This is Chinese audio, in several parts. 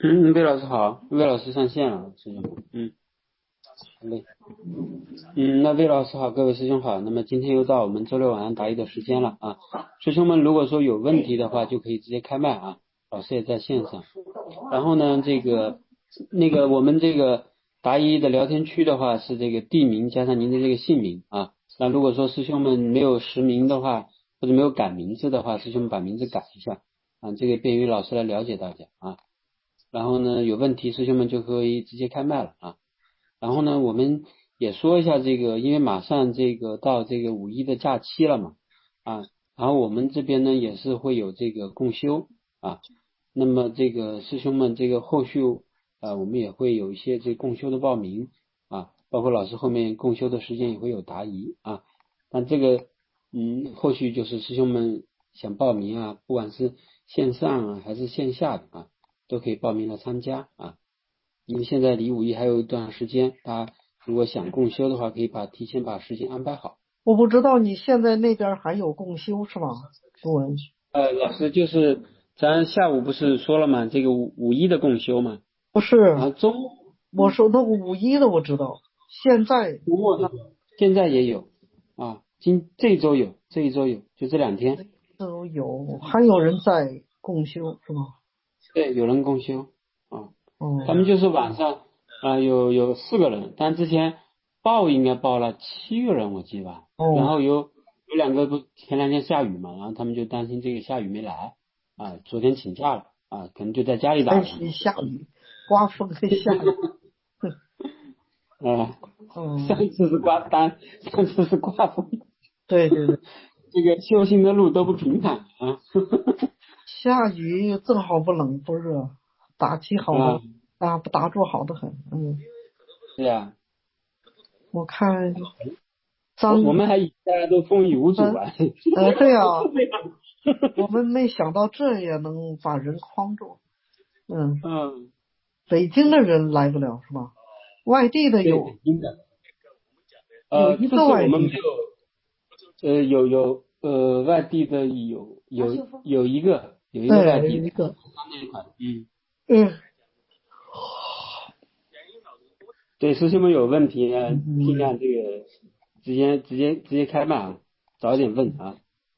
魏老师好，魏老师上线了，师兄。好嘞。那魏老师好，各位师兄好。那么今天又到我们周六晚上答疑的时间了啊。师兄们如果说有问题的话，就可以直接开麦啊，老师也在线上。然后呢，我们这个答疑的聊天区的话是这个地名加上您的这个姓名啊。那如果说师兄们没有实名的话，或者没有改名字的话，师兄们把名字改一下啊，这个便于老师来了解大家啊。然后呢，有问题师兄们就可以直接开麦了啊。然后呢，我们也说一下这个，因为马上这个到这个五一的假期了嘛啊，然后我们这边呢也是会有这个共修啊，那么这个师兄们这个后续我们也会有一些这共修的报名啊，包括老师后面共修的时间也会有答疑啊，那这个后续就是师兄们想报名啊，不管是线上啊还是线下的啊，都可以报名来参加啊。因为现在离五一还有一段时间，大家如果想共修的话，可以提前把时间安排好。 我不知道你现在那边还有共修是吗？对， 老师就是咱下午不是说了嘛，这个五一的共修嘛， 不是， 然后我说那个五一的我知道，现在周末的现在也有啊，这一周有，这一周有，就这2天。 都有，还有人在共修是吗？ 对，有人共修啊，他们哦就是晚上有4个人，但之前应该报了7个人，我记得吧。然哦， 后有2个不前2天下雨嘛，然后他们就担心这个下雨没来啊，昨天请假了啊，可能就在家里打了。 山西下雨，刮风还下雨， 啊，上嗯， 一次是上次是刮风， 对对对， 这个修行的路都不平坦啊。 下雨正好不冷不热，打气好的啊， 打坐好的很， 对呀， 我看我张们还以为大家都风雨无阻啊。 对呀，我们没想到这也能把人框住，嗯， 嗯， 北京的人来不了是吧？外地的对， 有北京的。这有一个次我们没外地的， 有，有外地的有一个外对， 地的， 有一个， 他那一块， 嗯对，师兄们有问题呢，尽嗯， 量这个直接开麦啊，早一点问啊。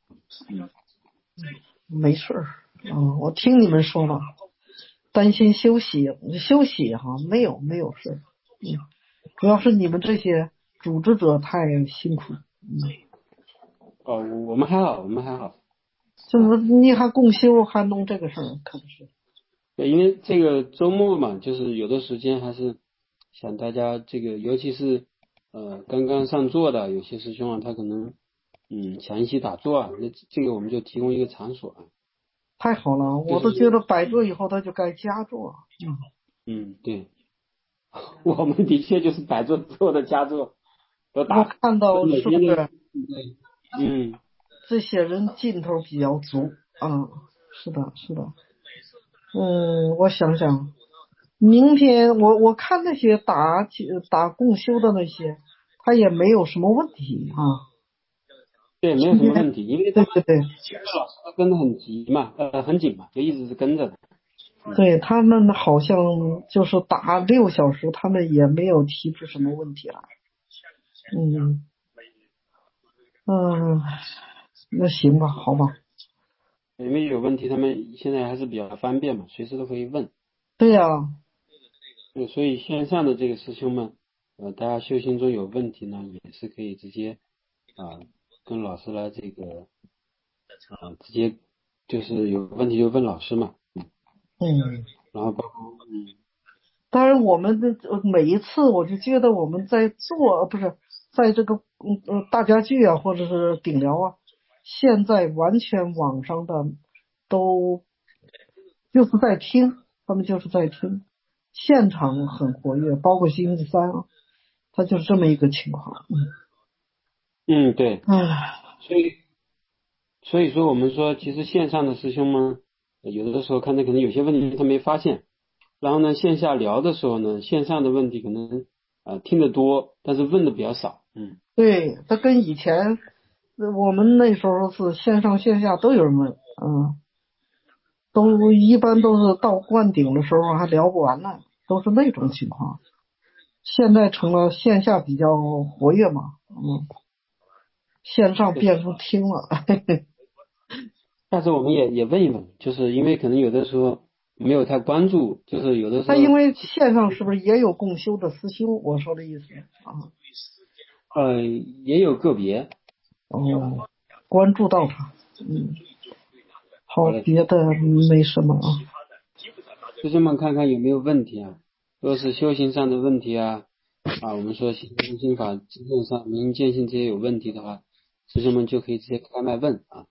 没事儿，我听你们说了，担心休息哈，没有事儿，主要是你们这些组织者太辛苦， 哦，我们还好。 怎么你还共修还弄这个事儿，可不是？ 对，因为这个周末嘛，就是有的时间还是想大家这个，尤其是刚刚上座的有些师兄啊，他可能想一起打坐啊，那这个我们就提供一个场所啊， 太好了， 就是我都觉得摆坐以后他就该加坐， 对，我们的确就是摆坐坐的佳作，都我打，都看到每天都是不是对，嗯， 这些人劲头比较足啊？是的，是的，我想想，明天我看那些打共修的那些，他也没有什么问题啊。 对，没有今天什么问题，因为他们对对对老师都跟得很急嘛，很紧嘛，就一直是跟着的。 对，他们好像就是打6小时，他们也没有提出什么问题来。嗯嗯，那行吧，好吧。 因为有问题，他们现在还是比较方便嘛，随时都可以问。 对呀， 对，所以线上的这个师兄们，大家修行中有问题呢，也是可以直接啊、跟老师来这个直接就是有问题就问老师嘛， 嗯。 然后包括当然，我们的每一次，我就觉得我们在做，不是在这个大家聚啊，或者是顶疗啊，现在完全网上的都就是在听，他们就是在听，现场很活跃，包括星期三啊，他就是这么一个情况。 对， 唉， 所以说我们说，其实线上的师兄们，有的时候看他可能有些问题他没发现，然后呢线下聊的时候呢，线上的问题可能听得多，但是问的比较少， 对，他跟以前我们那时候是线上线下都有人问， 都一般都是到灌顶的时候还聊不完呢，都是那种情况。现在成了线下比较活跃嘛，线上变成听了。 但是我们也问一问，就是因为可能有的时候没有太关注，就是有的时候他因为线上是不是也有共修的私修？我说的意思啊。 也有个别。 哦，关注到他。好， 好嘞， 别的没什么啊。 师兄们看看有没有问题啊？若是修行上的问题我们说心中心法基本上明心见性这些有问题的话，师兄们就可以直接开麦问啊。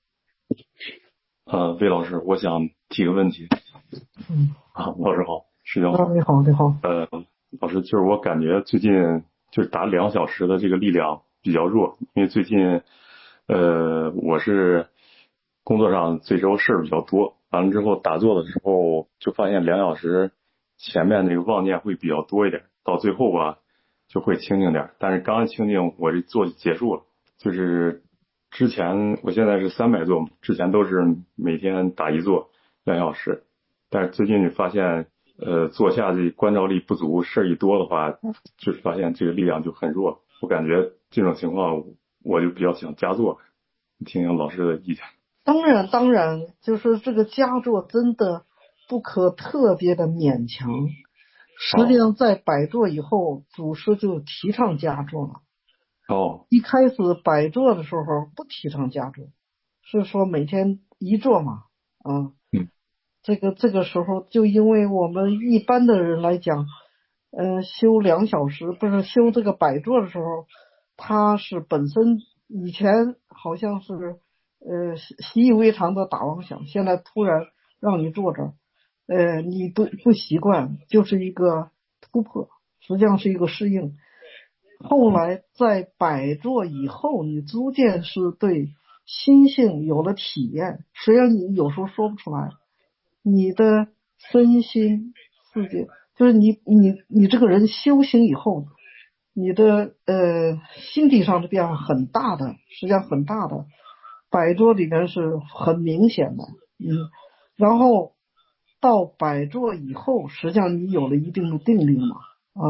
魏老师，我想提个问题。老师好，师兄好。 你好，你好。 老师，就是我感觉最近就是打2小时的这个力量比较弱，因为最近我是工作上这周事儿比较多，完了之后打坐的时候就发现2小时前面那个妄念会比较多一点，到最后吧就会清静点，但是刚一清静我这坐就结束了。就是之前我现在是300坐嘛，之前都是每天打一坐2小时，但是最近发现坐下这关照力不足，事儿一多的话，就是发现这个力量就很弱。我感觉这种情况我就比较想加坐，听听老师的意见。 当然，就是这个佳作真的不可特别的勉强。实际上，在摆坐以后，祖师就提倡佳作了。一开始摆坐的时候不提倡佳作，是说每天一坐嘛。这个时候就因为我们一般的人来讲，修2小时不是修这个摆坐的时候，他是本身以前好像是习以为常的打妄想，现在突然让你坐这儿，你不习惯，就是一个突破，实际上是一个适应。后来在摆坐以后，你逐渐是对心性有了体验，虽然你有时候说不出来。你的身心世界，就是你这个人修行以后，你的心地上的变化很大的，实际上很大的，摆桌里面是很明显的。然后到摆桌以后，实际上你有了一定的定力嘛。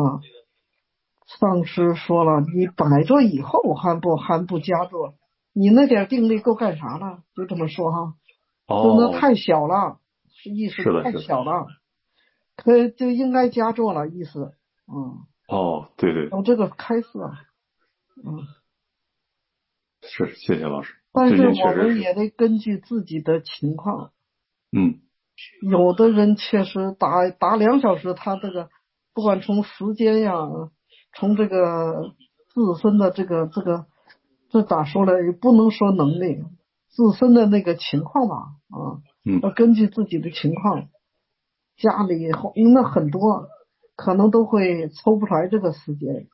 上师说了，你摆桌以后还不加坐，你那点定力够干啥了？就这么说哈，就那太小了。意思太小了，就应该加重了意思。 对对， 有这个开示。 是，谢谢老师。 但是我们也得根据自己的情况。有的人确实打2小时，他这个不管从时间呀，从这个自身的这咋说呢？也不能说能力，自身的那个情况吧。要根据自己的情况。家里那很多可能都会抽不出来这个时间。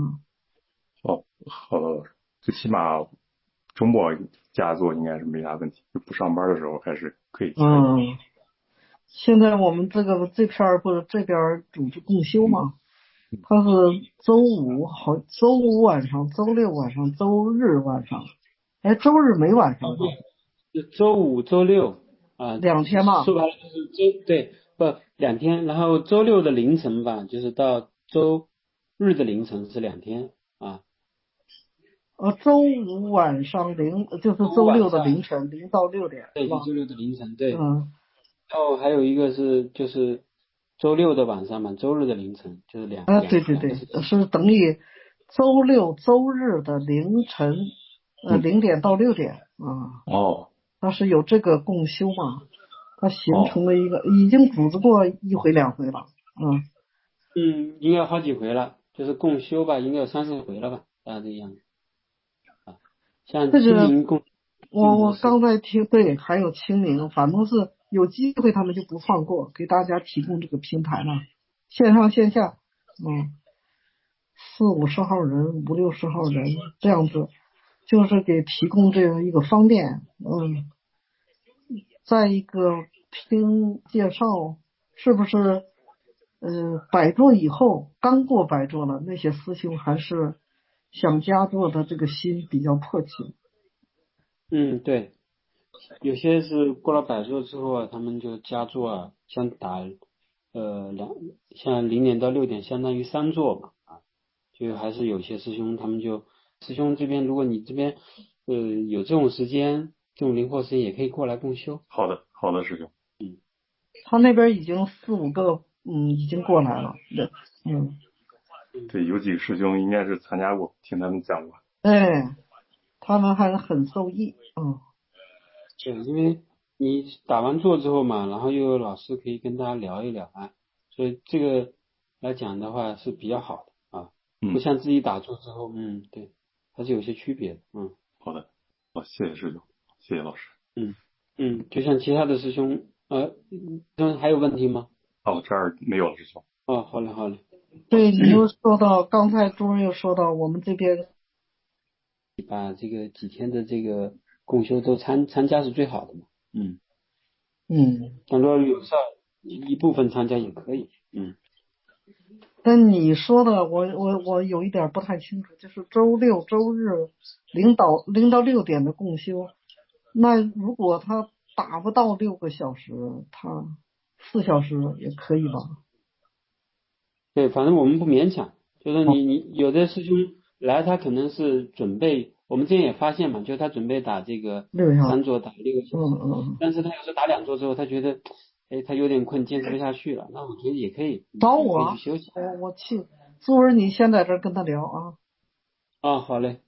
好的老师，最起码周末加做应该是没啥问题，不上班的时候还是可以。 现在我们这片不是这边组织共修嘛，它是周五晚上、周六晚上、周日晚上，周日没晚上吧？ 周五、周六 2天嘛。 说白了就是2天，然后周六的凌晨吧，就是到周日的凌晨是2天啊。 周五晚上就是周六的凌晨0到6点。 对，周六的凌晨对。 然后还有一个就是周六的晚上嘛，周日的凌晨就是对，是等于周六周日的凌晨0点到6点它是有这个共修嘛，它形成了一个已经组织过1回2回了。 应该好几回了，就是共修吧，应该有3、4回了吧，大概这样。像清明共， 我刚才听，对，还有清明，反正是有机会他们就不放过，给大家提供这个平台了，线上线下40-50号人50-60号人这样子，就是给提供这样一个方便。再一个听介绍，是不是摆坐以后刚过摆坐了，那些师兄还是想加坐的这个心比较迫切。 对， 有些是过了100座之后啊，他们就加座啊，像打像0点到6点相当于3座嘛啊，就还是有些师兄他们就师兄这边，如果你这边有这种时间，这种灵活时间也可以过来共修。 好的，好的，师兄。 他那边已经4、5个，已经过来了。 对，有几个师兄应该是参加过，听他们讲过。 哎，他们还很受益。 对，因为你打完坐之后嘛，然后又有老师可以跟大家聊一聊啊，所以这个来讲的话是比较好的啊，不像自己打坐之后，对，还是有些区别的。 好的，好，谢谢师兄，谢谢老师。 就像其他的师兄，还有问题吗？ 哦，这儿没有了，师兄。 哦，好嘞，好嘞。 对，你又说到，刚才朱又说到我们这边， 把这个几天的这个共修都参加是最好的嘛。但如果有事儿，一部分参加也可以。 但你说的我有一点不太清楚，就是周六周日0到6点的共修，那如果他达不到6个小时，他4小时也可以吧？ 对，反正我们不勉强，就是你有的师兄来，他可能是准备，我们之前也发现嘛，就是他准备打这个 6个小时。 3座打6个小时，但是他有时候打2座之后，他觉得，他有点困，坚持不下去了，那我觉得也可以， 找你可以我， 去休息。 我去，朱儿，你先在这儿跟他聊啊。 好嘞，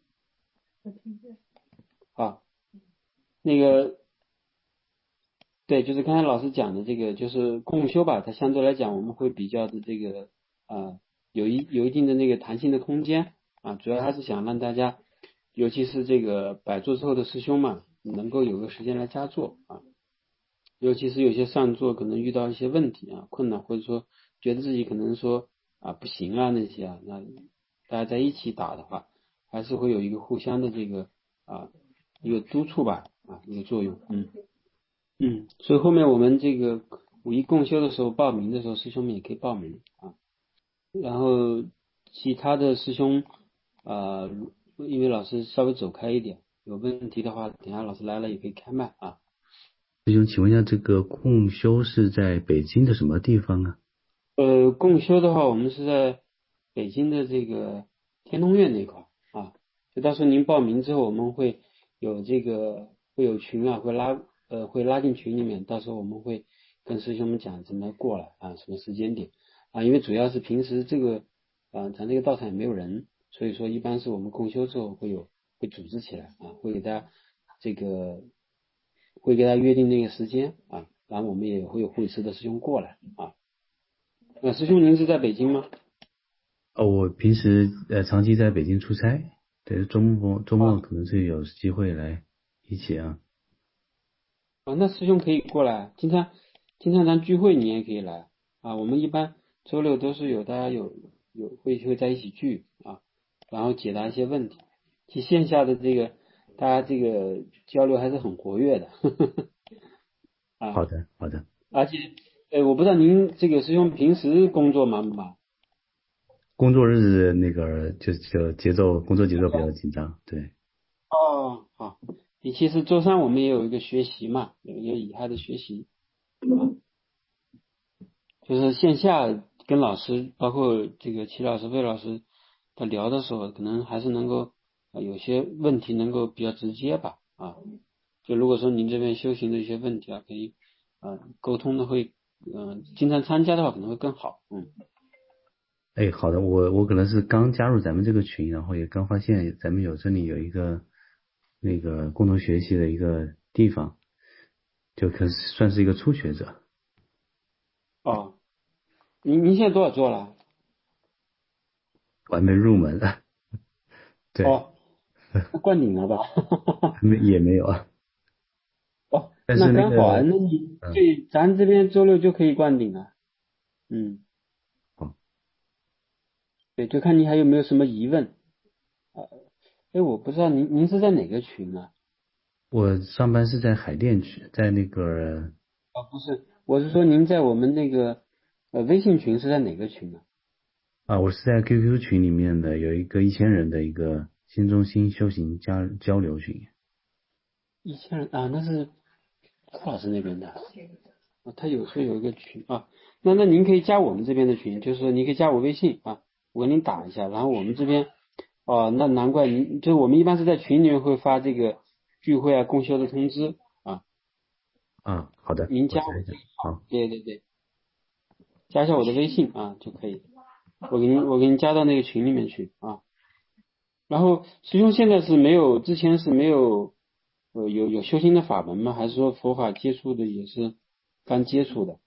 好，那个，对，就是刚才老师讲的这个，就是共修吧，它相对来讲我们会比较的这个有一定的那个弹性的空间啊，主要还是想让大家，尤其是这个摆座之后的师兄嘛，能够有个时间来加座啊，尤其是有些上座可能遇到一些问题啊、困难，或者说觉得自己可能说不行啊那些啊，那大家在一起打的话，还是会有一个互相的这个一个督促吧一个作用。所以后面我们这个5一共修的时候报名的时候，师兄们也可以报名啊。然后其他的师兄因为老师稍微走开一点，有问题的话，等下老师来了也可以开麦啊。 师兄，请问一下，这个共修是在北京的什么地方啊？ 共修的话，我们是在北京的这个天通苑那块啊，就到时候您报名之后，我们会有会有群啊，会拉进群里面，到时候我们会跟师兄们讲怎么过来啊，什么时间点啊，因为主要是平时咱这个道场也没有人，所以说一般是我们共修之后会组织起来啊，这个会给大家约定那个时间啊，然后我们也会有会师的师兄过来啊。师兄您是在北京吗？ 我平时长期在北京出差，对，周末可能是有机会来一起啊。 那师兄可以过来，经常咱聚会你也可以来啊。我们一般周六都是大家会在一起聚啊，然后解答一些问题。其实线下的大家这个交流还是很活跃的， 好的，好的。 而且我不知道您这个师兄平时工作忙不忙？ 工作日那个就工作节奏比较紧张，对。 哦，好。你其实周三我们也有一个学习嘛，有一个以海的学习啊。就是线下跟老师，包括这个齐老师、魏老师在聊的时候，可能还是能够有些问题能够比较直接吧啊。就如果说您这边修行的一些问题可以沟通的会经常参加的话可能会更好。 哎，好的，我可能是刚加入咱们这个群，然后也刚发现咱们这里有一个那个共同学习的一个地方，就可算是一个初学者。 哦，您现在多少座了？ 我还没入门。对。 哦，灌顶了吧？ 也没有啊。 哦， 但是那那刚好啊， 个那你对咱这边周六就可以灌顶了。 好。 对，就看你还有没有什么疑问。我不知道您是在哪个群啊？ 我上班是在海淀区，在那个不是，我是说您在我们那个微信群是在哪个群啊？ 我是在 QQ 群里面的，有一个1000人的一个新中心修行交流群。 1000人啊，那是顾老师那边的啊，他有时候有一个群啊，那您可以加我们这边的群，就是你可以加我微信啊，我给您打一下，然后我们这边哦，那难怪您就是我们一般是在群里面会发这个聚会啊、共修的通知啊， 啊，好的， 您加我我查一下。好， 对对对，加一下我的微信啊就可以，我给您加到那个群里面去啊。然后师兄现在是没有，之前是没有，有修心的法门吗？还是说佛法接触的也是刚接触的？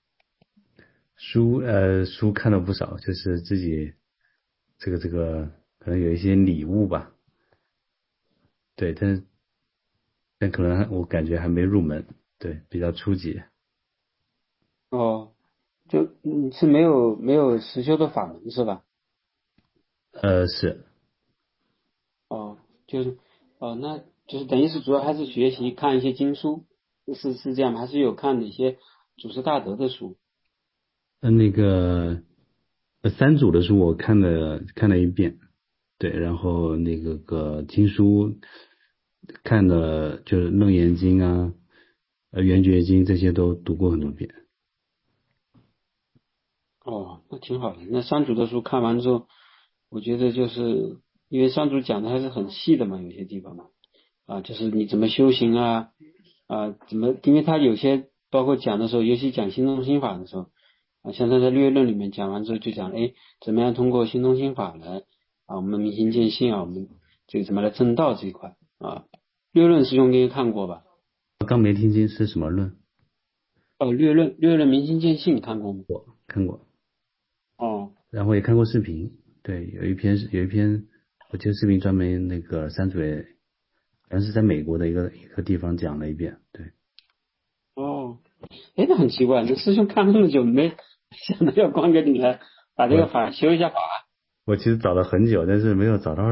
书看了不少，就是自己这个可能有一些礼物吧，对，但可能我感觉还没入门，对，比较初级。 哦，是没有实修的法门是吧？ 是。 哦，就是哦，那就是等于是主要还是学习看一些经书，是这样吗？还是有看哪些祖师大德的书？ 那个三组的书我看了一遍，对，然后那个经书看的就是《楞严经》啊、《圆觉经》这些都读过很多遍。 哦，那挺好的。那三祖的书看完之后，我觉得就是因为三祖讲的还是很细的嘛，有些地方嘛，啊，就是你怎么修行啊，怎么，因为他有些包括讲的时候，尤其讲心中心法的时候，啊，像他在略论里面讲完之后就讲，哎，怎么样通过心中心法来啊，我们明心见性啊，我们这个怎么来正道这一块啊，略论师兄应该看过吧？ 刚没听清是什么论， 哦，略论明心见性看过吗？ 我看过， 哦。 然后也看过视频，对，有一篇，我记得视频专门那个三组也，好像是在美国的一个地方讲了一遍，对。 哦，哎，那很奇怪，这师兄看了那么久，没想到要光给你来把这个我法修一下法。 我其实找了很久，但是没有找到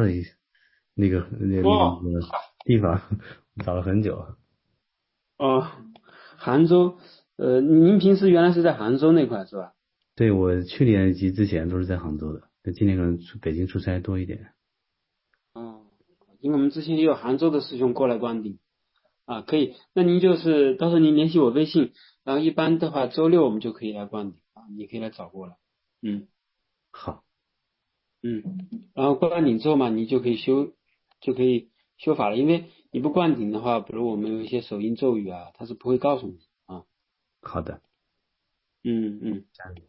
那个哦地方，找了很久。 哦，杭州，您平时原来是在杭州那块是吧？ 对，我去年以及之前都是在杭州的，那今年可能北京出差多一点。 哦，因为我们之前也有杭州的师兄过来观顶啊，可以，那您就是到时候您联系我微信，然后一般的话周六我们就可以来观顶啊，你可以来找过来。嗯好， 嗯，然后灌顶之后嘛，你就可以修法了，因为你不灌顶的话，比如我们有一些手印咒语啊，它是不会告诉你啊。 好的， 嗯嗯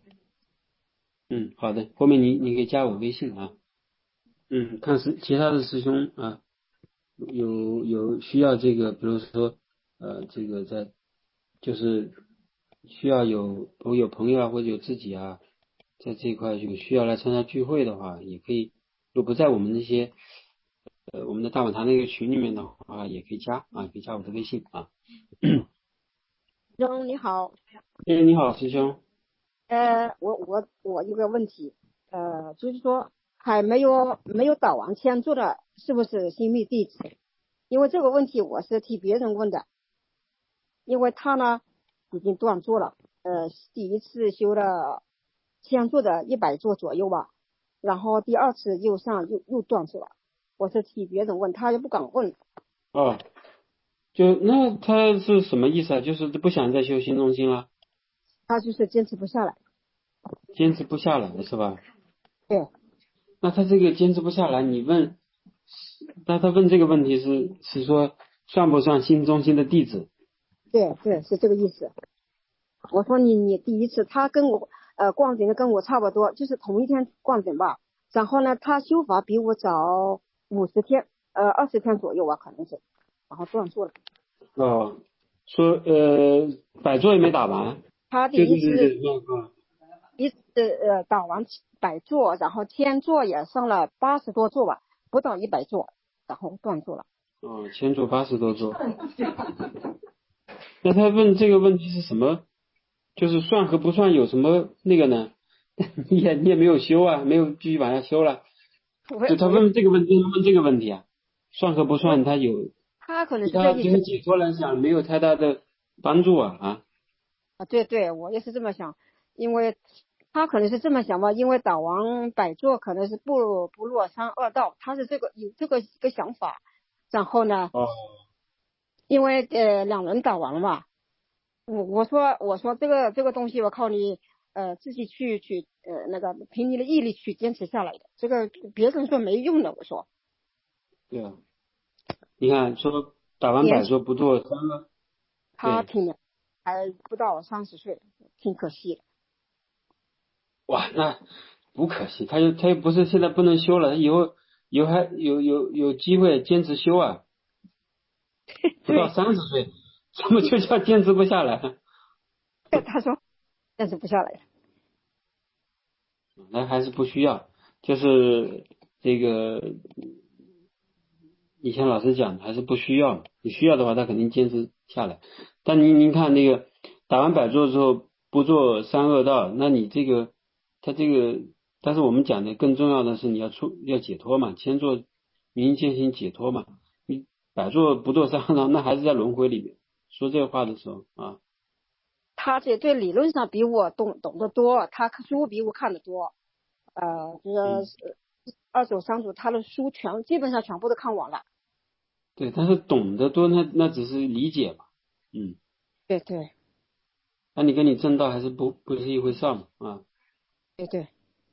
好的，后面你可以加我微信啊。看其他的师兄啊，有需要这个，比如说这个就是需要有朋友啊，或者有自己啊，在这一块有需要来参加聚会的话，也可以，如果不在我们那些我们的大碗堂那个群里面的话，也可以加啊，可以加我的微信啊。 兄你好， 哎，你好，师兄。 我有个问题，就是说还没有导完签做的是不是新密弟子？因为这个问题我是替别人问的，因为他呢已经断做了，第一次修了先做的100座左右吧，然后第二次又断做了，我是替别人问，他又不敢问， 哦，那他是什么意思啊？就是不想再修心中心了， 他就是坚持不下来。 坚持不下来了是吧？ 对那他这个坚持不下来，你问，那他问这个问题是说算不算心中心的弟子？ 对对，是这个意思。我说你第一次他跟我逛顶的跟我差不多，就是同一天逛顶吧。然后呢，他修法比我早50天，20天左右吧，可能是，然后断做了。 哦，说百座也没打完， 他对对第一次对对， 打完100座，然后1000座也上了80多座吧，不到100座，然后断做了。 哦，前组80多座。那他问这个问题是什么？就是算和不算有什么那个呢？你也没有修啊，没有继续往下修了。就他我也问这个问题，问这个问题啊，算和不我算，他有他可能对是这意思他对他解脱来讲没有太大的帮助啊。 啊，对对，我也是这么想，因为他可能是这么想吧，因为导王百座可能是不落三恶道，他是有这个一个想法。然后呢， 哦因为两人导完了嘛， 我说这个东西我靠你自己去那个凭你的毅力去坚持下来的，这个别人说没用的，我说对啊，你看说打完年轻摆做不做3个，对， 他挺年还不到30岁，挺可惜的。 哇，那不可惜，他又不是现在不能修了，以后还有机会坚持修啊，不到对， 30岁，怎么就叫坚持不下来？ 他说坚持不下来。 那还是不需要，就是这个以前老师讲的还是不需要，你需要的话他肯定坚持下来。但您看那个打完摆坐之后不做三恶道，那你这个他这个，但是我们讲的更重要的是你要解脱嘛，先做明心见性解脱嘛。你摆坐不做三恶道，那还是在轮回里面。说这个话的时候啊， 他这对理论上比我懂得多，他书比我看得多。这个嗯， 二手三组他的书基本上全部都看完了。 对，但是懂得多那只是理解嘛，嗯。 对对那你跟你正道还是不是一回事嘛啊对对，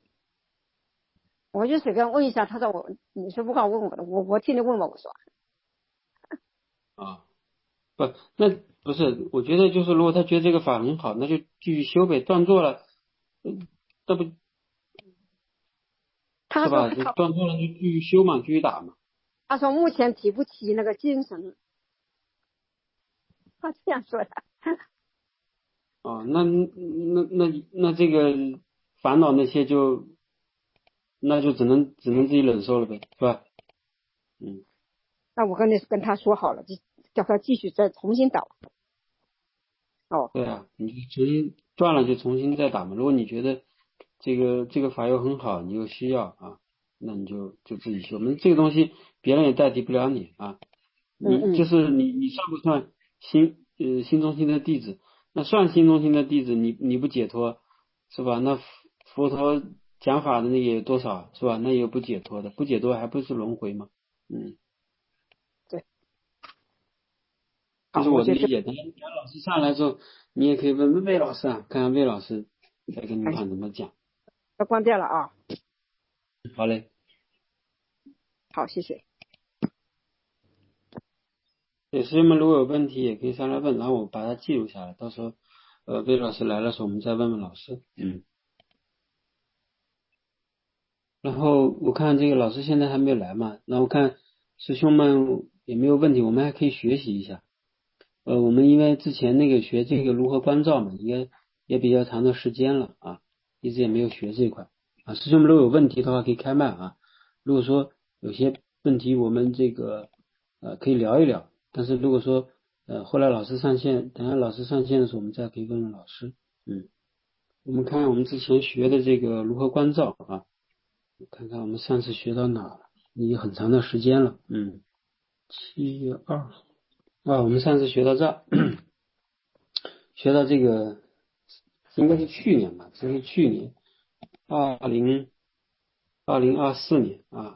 我就随便问一下，他说你是不敢问我的，我替你问吧，我说。 啊不，那不是，我觉得就是如果他觉得这个法很好，那就继续修呗，断做了，那不是吧？就他说他断做了就继续修嘛，继续打嘛。 他说目前提不起那个精神，他这样说的。 啊，那这个烦恼那些那就只能自己忍受了呗，是吧？嗯， 那我跟他说好了，就叫他继续再重新打。哦， 对啊，你就重新断了就重新再打嘛。如果你觉得这个法又很好，你又需要啊，那你就自己修。那这个东西别人也代替不了你啊。你就嗯嗯， 是你算不算心中心的弟子？那算心中心的弟子，你不解脱是吧？那佛陀讲法的那个有多少是吧？那也有不解脱的，不解脱还不是轮回吗？嗯， 对，好， 这是我就我的理解。等老师上来之后，你也可以问问魏老师啊，看看魏老师再跟你哎看怎么讲。 要关掉了啊。 好嘞。 好，谢谢。 对，师兄们如果有问题也可以上来问，然后我把它记录下来，到时候魏老师来的时候我们再问问老师。嗯。然后我看这个老师现在还没有来嘛，然后看师兄们也没有问题，我们还可以学习一下。我们因为之前那个学这个如何关照嘛，应该也比较长的时间了啊，一直也没有学这一块啊。师兄们如果有问题的话可以开麦啊。如果说有些问题我们这个可以聊一聊，但是如果说后来老师上线，等下老师上线的时候我们再可以问问老师。嗯，我们看我们之前学的这个如何关照啊。看看我们上次学到哪了，已经很长的时间了。7月2号啊，我们上次学到这，学到这个应该是去年吧，这是去年2024年啊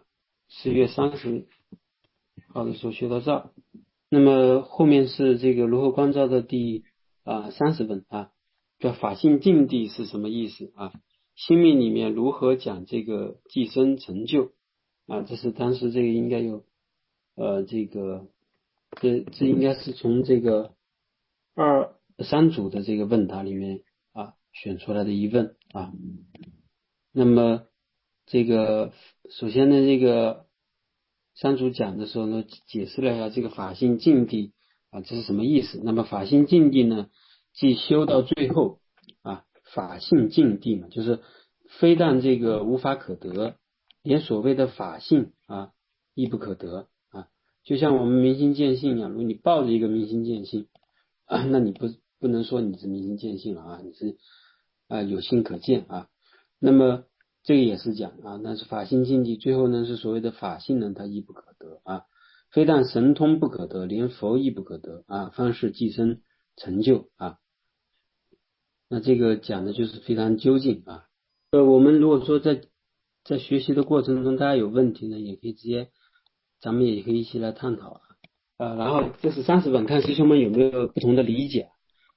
4月30号的时候学到这。那么后面是这个如何关照的第30问啊，叫法性境地是什么意思啊？心命里面如何讲这个寄生成就啊？这是当时这个应该有这个这应该是从这个3组的这个问答里面选出来的一问啊。那么这个首先呢，这个3组讲的时候呢，解释了一下这个法性境地啊，这是什么意思？那么法性境地呢，即修到最后法性境地嘛，就是非但这个无法可得，连所谓的法性亦不可得啊。就像我们明心见性一样，如果你抱着一个明心见性那你不能说你是明心见性了啊，你是有性可见啊。那么这个也是讲那是法性境地，最后呢是所谓的法性呢，它亦不可得非但神通不可得，连佛亦不可得方是寄生成就那这个讲的就是非常究竟我们如果说在学习的过程中，大家有问题呢，也可以直接，咱们也可以一起来探讨然后这是30本，看师兄们有没有不同的理解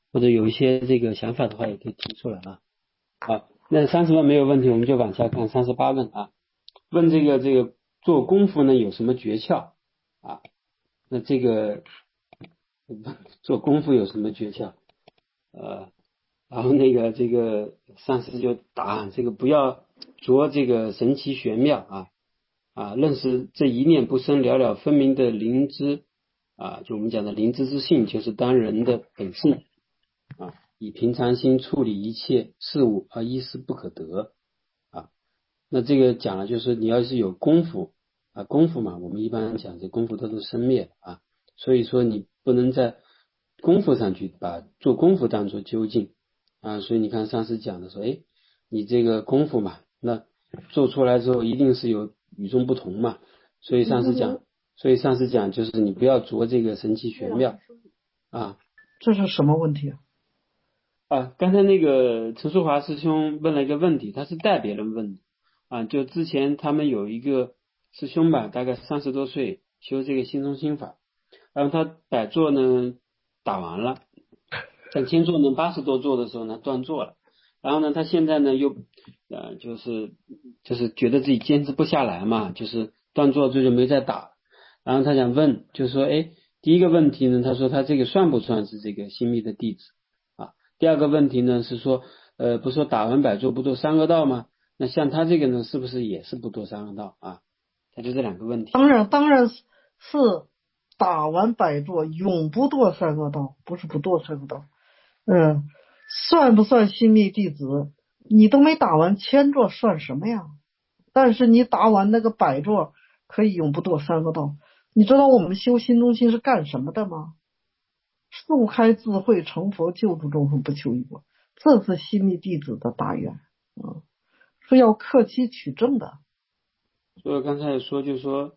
或者有一些这个想法的话，也可以提出来啊。好，那30问没有问题，我们就往下看38问啊。问这个做功夫呢有什么诀窍啊？那这个做功夫有什么诀窍？然后这个上师就答这个不要着这个神奇玄妙认识这一念不生了了分明的灵知就我们讲的灵知之性，就是当人的本性以平常心处理一切事物而一丝不可得那这个讲了就是你要是有功夫功夫嘛，我们一般讲这功夫都是生灭所以说你不能在功夫上去把做功夫当作究竟所以你看上次讲的说，你这个功夫嘛，那做出来之后一定是有与众不同嘛，所以上次讲就是你不要着这个神奇玄妙这是什么问题刚才那个陈淑华师兄问了一个问题，他是带别人问的就之前他们有一个师兄吧，大概30多岁修这个心中心法，然后他百座呢打完了，在千座呢80多座的时候呢断座了，然后呢他现在呢又就是觉得自己坚持不下来嘛，就是断座就没再打，然后他想问就是说第一个问题呢，他说他这个算不算是这个新密的弟子第二个问题呢是说不是说打完百座不堕三恶道吗？那像他这个呢是不是也是不堕三恶道他就这两个问题。 当然是打完百座永不堕三恶道，不是不堕三恶道。算不算新密弟子？你都没打完千座算什么呀？但是你打完那个百座可以永不堕三恶道。你知道我们修心中心是干什么的吗？速开智慧成佛，救度众生不求于我，这是新密弟子的大愿是要克期取证的。 所以我刚才也说就是说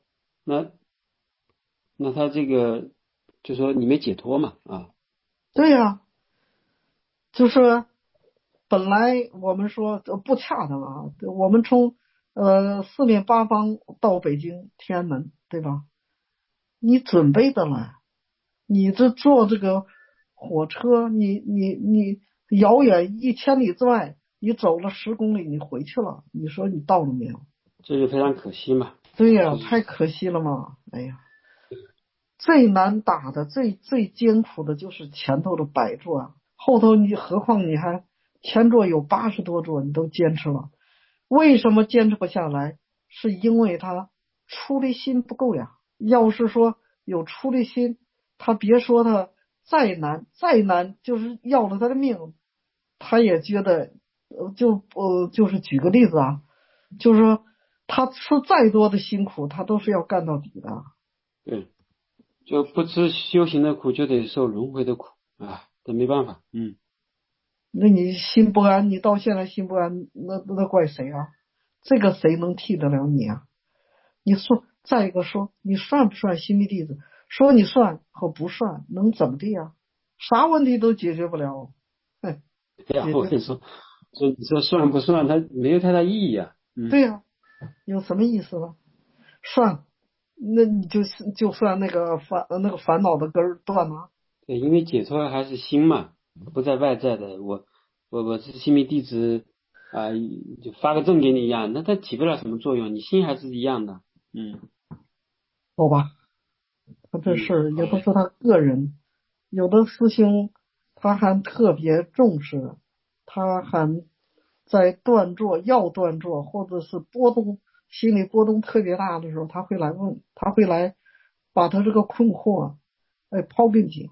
那他这个就说你没解脱嘛对呀就是本来我们说不恰当我们从四面八方到北京天安门，对吧？你准备的了，你这坐这个火车，你遥远1000里之外，你走了10公里，你回去了，你说你到了没有？ 这就非常可惜嘛。 对呀太可惜了嘛！哎呀，最难打的最艰苦的就是前头的百座后头何况你还前座有80多座，你都坚持了，为什么坚持不下来？是因为他出离心不够呀。要是说有出离心，他别说他再难，就是要了他的命，他也觉得就是举个例子就是说他吃再多的辛苦，他都是要干到底的。 对，就不吃修行的苦，就得受轮回的苦这没办法。 那你心不安，你到现在心不安，那怪谁这个谁能替得了你你说，再一个说，你算不算新密弟子？说你算和不算，能怎么地啥问题都解决不了。 我跟你说你说算不算，它没有太大意义对呀有什么意思呢？算，那你就算那个烦恼的根儿断了。 对，因为解脱还是心嘛，不在外在的。我是新密弟子就发个证给你一样，那它起不了什么作用，你心还是一样的。 好吧，他这事儿也不是他个人，有的师兄他还特别重视，他还在断坐或者是心理波动特别大的时候，他会来问，他会来把他这个困惑抛给你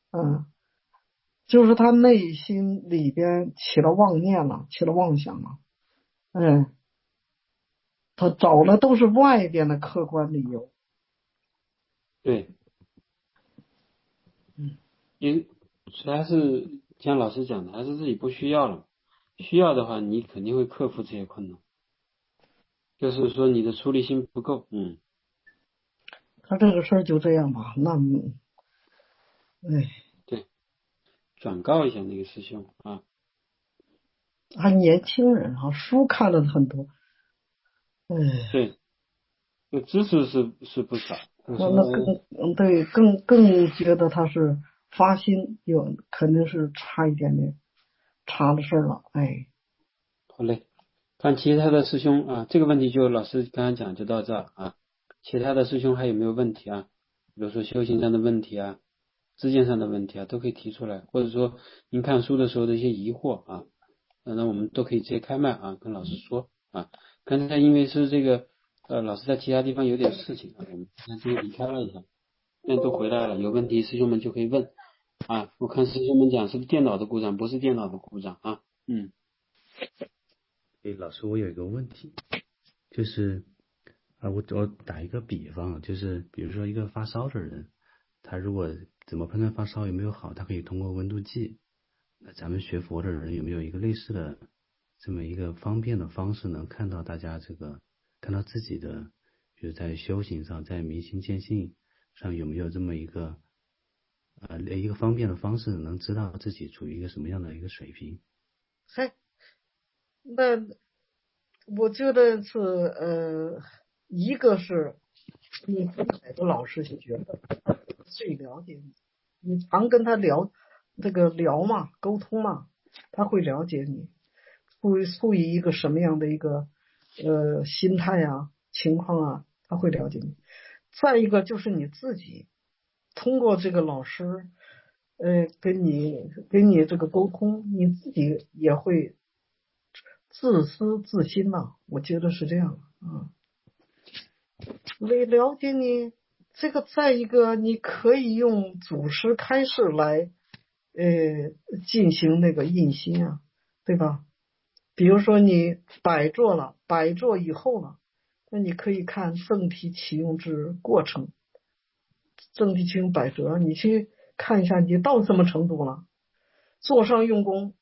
就是他内心里边起了妄念了，起了妄想了他找了都是外边的客观理由。 对，因还是像老师讲的，还是自己不需要了。需要的话，你肯定会克服这些困难。就是说你的出离心不够。 他这个事儿就这样吧， 对，转告一下那个师兄还年轻人书看了很多， 对，知识是不少。 那更对，更觉得他是发心肯定是差一点点，差的事儿了。哎， 好嘞，看其他的师兄啊，这个问题就老师刚刚讲就到这儿啊。其他的师兄还有没有问题啊？比如说修行上的问题啊，知见上的问题啊，都可以提出来，或者说您看书的时候的一些疑惑啊，那我们都可以直接开麦啊，跟老师说啊。刚才因为是这个老师在其他地方有点事情啊，我们现在就离开了一下，现在都回来了，有问题师兄们就可以问啊。我看师兄们讲是电脑的故障，不是电脑的故障啊。 老师，我有一个问题，就是我打一个比方，就是比如说一个发烧的人，他如果怎么判断发烧有没有好，他可以通过温度计。那咱们学佛的人有没有一个类似的这么一个方便的方式，能看到大家看到自己的，比如在修行上，在明心见性上有没有这么一个一个方便的方式，能知道自己处于一个什么样的一个水平？ 嗨，那我觉得是一个是你和哪个老师学的最了解你，你常跟他聊嘛，沟通嘛，他会了解你，处于一个什么样的一个心态啊情况啊，他会了解你。再一个就是你自己通过这个老师跟你这个沟通，你自己也会自私自心呐，我觉得是这样啊。为了解你这个，再一个你可以用祖师开示来进行那个印心啊，对吧？比如说你摆坐了，摆坐以后了，那你可以看正体启用之过程，正体启用摆折，你去看一下你到什么程度了。坐上用功，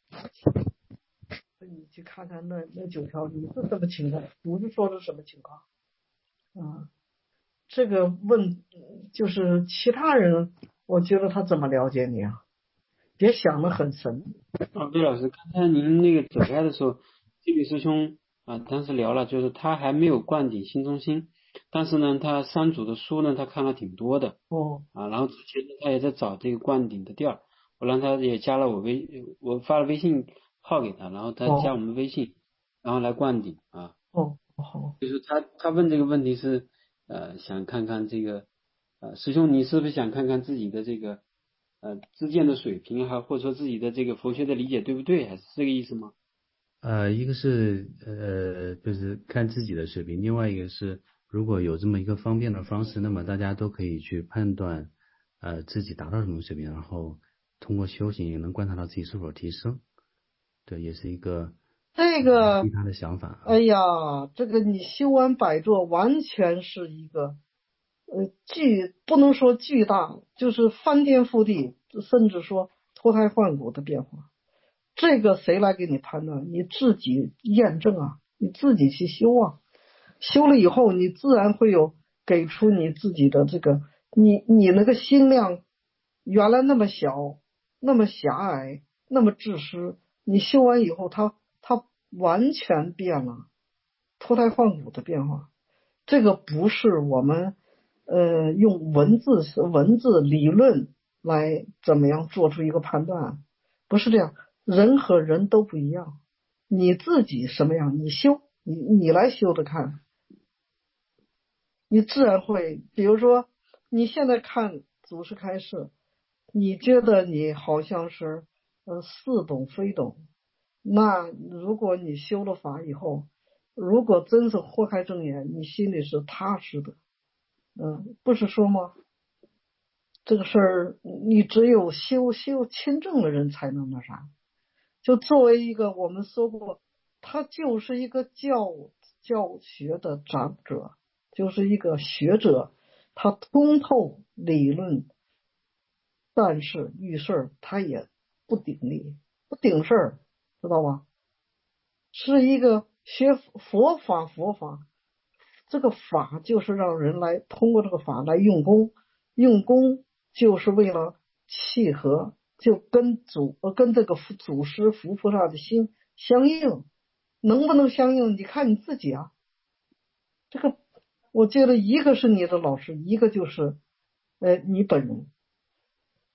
你去看看那9条你是什么情况，不是说是什么情况啊？这个就是其他人，我觉得他怎么了解你啊？别想得很神。 魏老师，刚才您那个走开的时候，这位师兄啊，当时聊了，就是他还没有灌顶心中心，但是呢，他三祖的书呢，他看了挺多的然后之前呢，他也在找这个灌顶的地儿，我让他也加了我发了微信号给他，然后他加我们微信，然后来灌顶啊。 好。 就是他问这个问题是想看看这个师兄你是不是想看看自己的这个知见的水平，还或者说自己的这个佛学的理解对不对，还是这个意思吗？ 一个是就是看自己的水平，另外一个是如果有这么一个方便的方式，那么大家都可以去判断自己达到什么水平，然后通过修行也能观察到自己是否提升。对，也是一个这个， 其他的想法。 哎呀，这个你修完百座，完全是一个不能说巨大，就是翻天覆地，甚至说脱胎换骨的变化。这个谁来给你判断？你自己验证啊，你自己去修啊。修了以后，你自然会有给出你自己的这个，你那个心量原来那么小，那么狭隘，那么自私，你修完以后，它完全变了，脱胎换骨的变化。这个不是我们用文字理论来怎么样做出一个判断，不是这样。人和人都不一样，你自己什么样，你修，你来修着看，你自然会。比如说，你现在看祖师开示，你觉得你好像是似懂非懂，那如果你修了法以后，如果真是豁开正眼，你心里是踏实的。不是说吗？这个事儿你只有修亲证的人才能那啥。就作为一个我们说过，他就是一个教学的长者，就是一个学者，他通透理论，但是遇事儿他也不顶力，不顶事儿，知道吧？是一个学佛法，这个法就是让人来通过这个法来用功，用功就是为了契合，就跟这个祖师佛菩萨的心相应，能不能相应？你看你自己啊。这个我觉得一个是你的老师，一个就是你本人。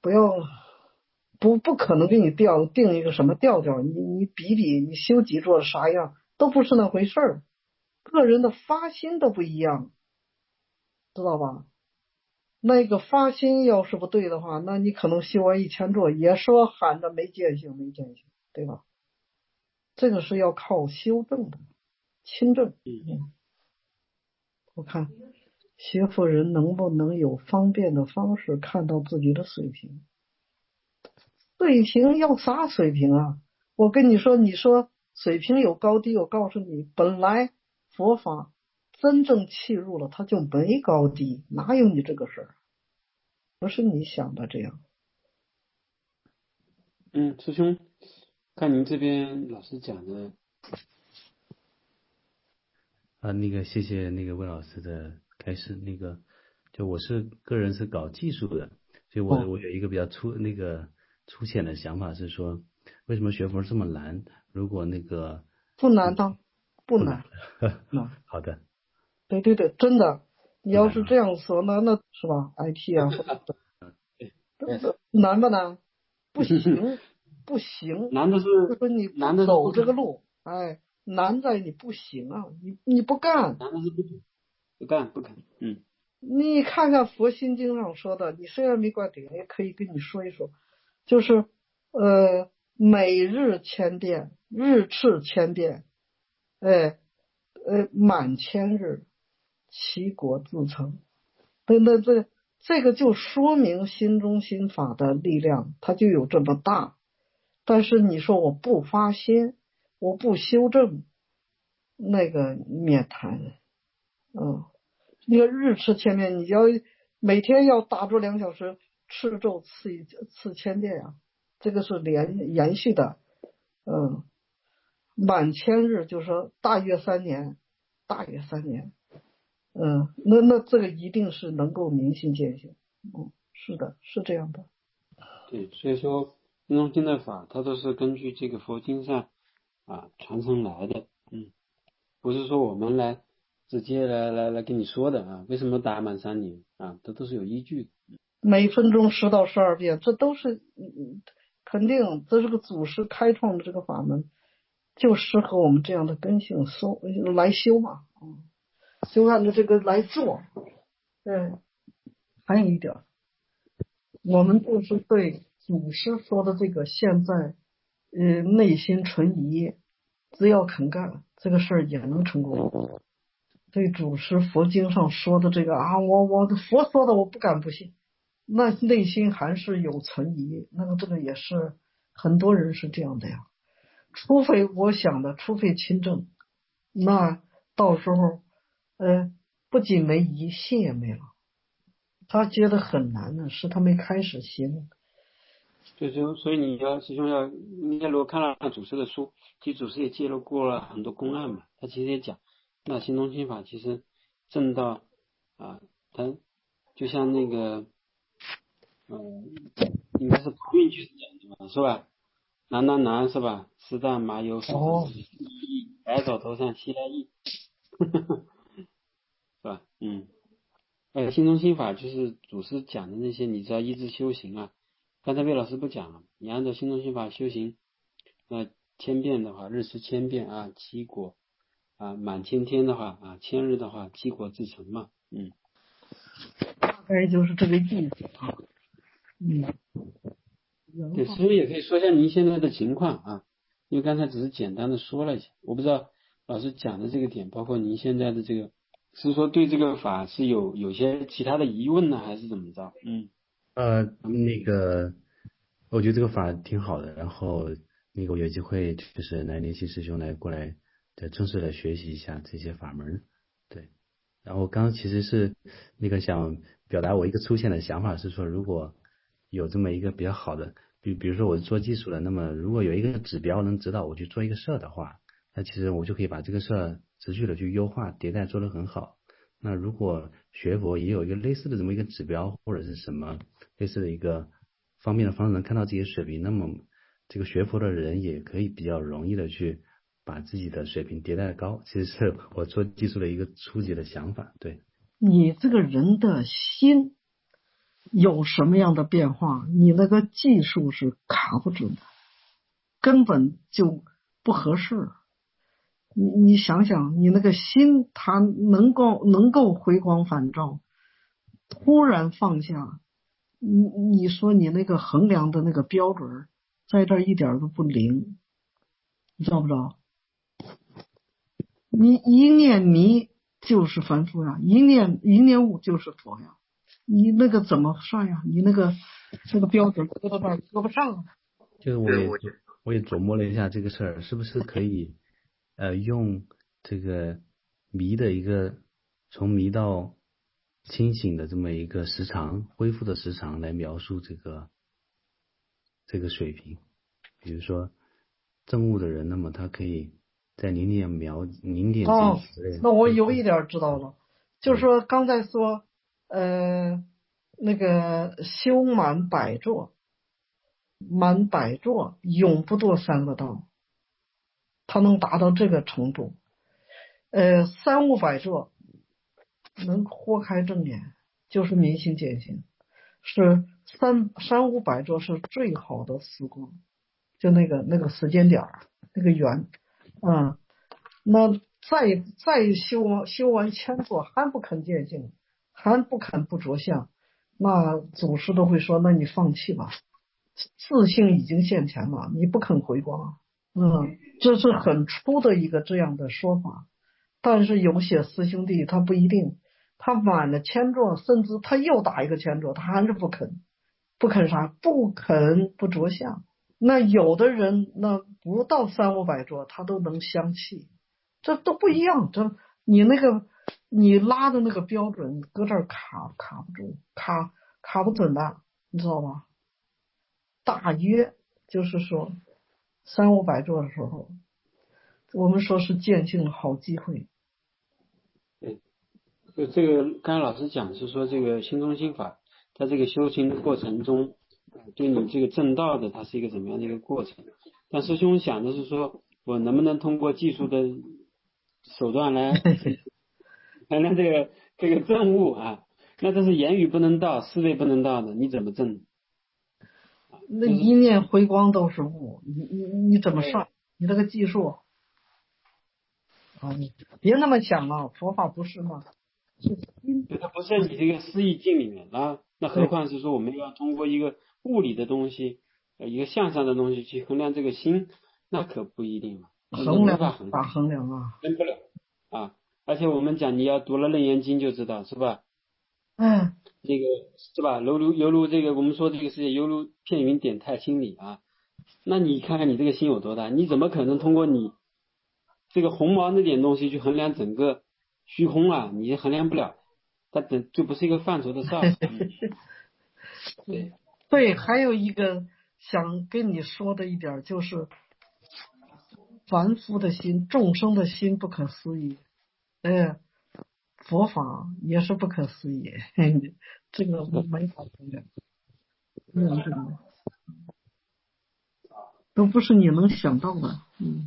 不要不可能给你定一个什么调调，你比你修几座啥样都不是那回事儿，个人的发心都不一样，知道吧？那个发心要是不对的话，那你可能修完1000座也说喊着没见性没见性，对吧？这个是要靠修正的，亲正。我看学佛人能不能有方便的方式看到自己的水平？水平要啥水平啊？我跟你说，你说水平有高低，我告诉你，本来佛法真正契入了，它就没高低，哪有你这个事儿？不是你想的这样。 师兄，看您这边老师讲的那个谢谢那个魏老师的开始。那个就我个人是搞技术的，所以我有一个比较粗浅的想法是说，为什么学佛这么难？如果那个不难的，不难。 好的， 对对对，真的，你要是这样说，那是吧？IT 啊，难不难？不行，不行。 难的是就说你难的是走这个路，难在你不行啊，你不干。 难的是不干不肯。 你看看佛心经上说的，你虽然没观点，也可以跟你说一说，就是每日千遍，日次千遍，满千日，其国自成。那这个就说明心中心法的力量，它就有这么大。但是你说我不发心，我不修正，那个免谈。那个日吃千遍，你要每天要打坐2小时，吃咒次千遍呀，这个是延续的。满千日就是说大约3年，那这个一定是能够明心见性。是的，是这样的。 对，所以说心中心的法，它都是根据这个佛经上传承来的。不是说我们来直接来跟你说的为什么打满3年这都是有依据的。 每分钟10到12遍，这都是肯定，这是个祖师开创的这个法门，就适合我们这样的根性来修嘛。就按照这个来做。还有一点，我们就是对祖师说的这个现在内心存疑，只要肯干，这个事儿也能成功。对祖师佛经上说的这个我佛说的我不敢不信，那内心还是有存疑，那个这个也是很多人是这样的呀。除非亲证，那到时候不仅没疑，信也没了。他觉得很难的是他没开始行。 所以你师兄应该如果看了祖师的书，其实祖师也揭露过了很多公案嘛。他其实也讲，那心中心法其实正道他就像那个应该是不运去讲的嘛，是吧？难是吧？丝淡麻油手白枣头上西来意，是吧？心中心法就是祖师讲的那些，你知道一直修行刚才魏老师不讲了，你按照心中心法修行，那1000遍的话，日吃1000遍七果满1000天的话1000日的话，七果自成嘛。 大概就是这个意思。 对，师傅也可以说一下您现在的情况因为刚才只是简单的说了一下，我不知道老师讲的这个点，包括您现在的这个，是说对这个法是有些其他的疑问呢，还是怎么着？ 那个，我觉得这个法挺好的，然后那个我有机会就是来联系师兄过来，再正式的学习一下这些法门。对，然后刚刚其实是那个想表达我一个粗浅的想法是说，如果有这么一个比较好的，比如说我是做技术的，那么如果有一个指标能指导我去做一个事儿的话，那其实我就可以把这个事儿持续的去优化迭代做得很好。那如果学佛也有一个类似的这么一个指标或者是什么类似的一个方面的方式能看到自己的水平，那么这个学佛的人也可以比较容易的去把自己的水平迭代高。其实是我做技术的一个初级的想法。对， 你这个人的心有什么样的变化，你那个技术是卡不准的，根本就不合适。你想想，你那个心它能够回光返照，突然放下，你说你那个衡量的那个标准在这儿一点都不灵，你知道不知道？你一念迷就是凡夫呀，一念悟就是佛呀，你那个怎么算呀？你那个标准搁到那儿搁不上啊。 就是我也琢磨了一下这个事儿，是不是可以用这个迷的一个从迷到清醒的这么一个时长，恢复的时长来描述这个水平。比如说证悟的人，那么他可以在0.几之类的。 那我有一点知道了，就是说刚才说那个修满百座永不堕三恶道，他能达到这个程度。三五百座能豁开正眼，就是明心见性，是三五百座是最好的时光，就那个时间点那个缘，那再修完千座还不肯见性，还不肯不着相，那祖师都会说，那你放弃吧，自性已经现前了，你不肯回光，这是很粗的一个这样的说法。但是有些师兄弟他不一定，他满了千座，甚至他又打一个千座，他还是不肯啥？不肯不着相。那有的人那不到三五百座，他都能相气，这都不一样。这你拉的那个标准，你搁这儿卡不住，卡不准的，你知道吗？大约就是说三五百座的时候，我们说是见性的好机会。 对，就这个刚才老师讲是说这个心中心法，在这个修行的过程中，对你这个正道的它是一个怎么样的一个过程？但师兄想的是说，我能不能通过技术的手段来衡量这个证悟啊？那这是言语不能到，思维不能到的，你怎么证？ 那一念回光都是悟，你怎么上？你这个技术你别那么想了，佛法不是吗？ 对，它不是你这个思意境里面啊，那何况是说我们要通过一个物理的东西，一个向上的东西去衡量这个心，那可不一定嘛， 衡量咋衡量啊？ 衡不了啊！而且我们讲你要读了《楞严经》就知道是吧？这个是吧？犹如这个我们说这个世界犹如片云点太清里啊，那你看看你这个心有多大？你怎么可能通过你这个红毛那点东西去衡量整个虚空啊？你衡量不了，它就不是一个范畴的事儿。 对，还有一个想跟你说的一点就是，凡夫的心、众生的心不可思议，佛法也是不可思议，这个没法衡量，这个都不是你能想到的。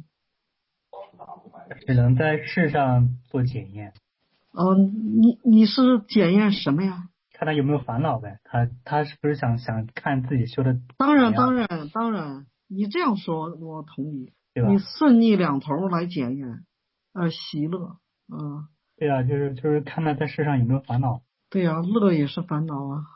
只能在世上做检验。 你是检验什么呀？ 看他有没有烦恼呗，他是不是想看自己修的？ 当然，你这样说我同意， 对吧？ 你顺逆两头来检验，喜乐， 对啊，就是看他在世上有没有烦恼。 对啊，乐也是烦恼啊，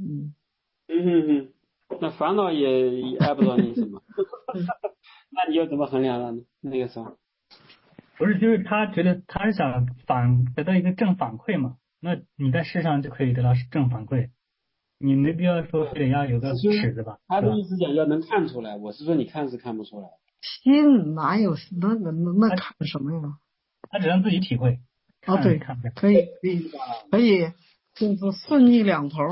那烦恼也碍不着你什么，那你又怎么衡量了呢？那个时候不是，就是他觉得他是想得到一个正反馈嘛，那你在世上就可以得到正反馈，你没必要说非得要有个尺子吧？ 他的意思讲要能看出来，我是说你看是看不出来。 心哪有那看什么呀？ 他只能自己体会。 对，可以，就是顺逆两头，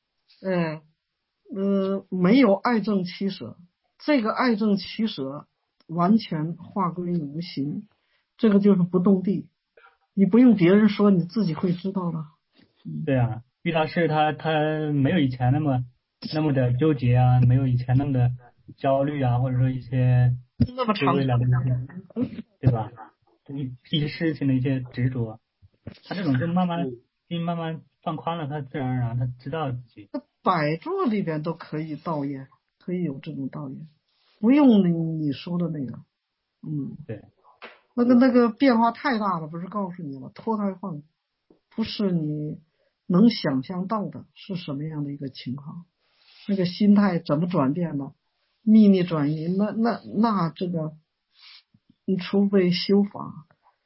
没有爱憎七舍，这个爱憎七舍完全化归无形，这个就是不动地，你不用别人说，你自己会知道的。 对啊，遇到事他没有以前那么的纠结啊，没有以前那么的焦虑啊，或者说一些那么长， 对吧？一些事情的一些执着，他这种就慢慢放宽了，他自然而然他知道自己。 摆坐里边都可以道业，可以有这种道业，不用你说的那个， 对， 那个变化太大了，不是告诉你了，脱胎换骨，不是你能想象到的是什么样的一个情况，那个心态怎么转变的，秘密转移，那这个，你除非修法，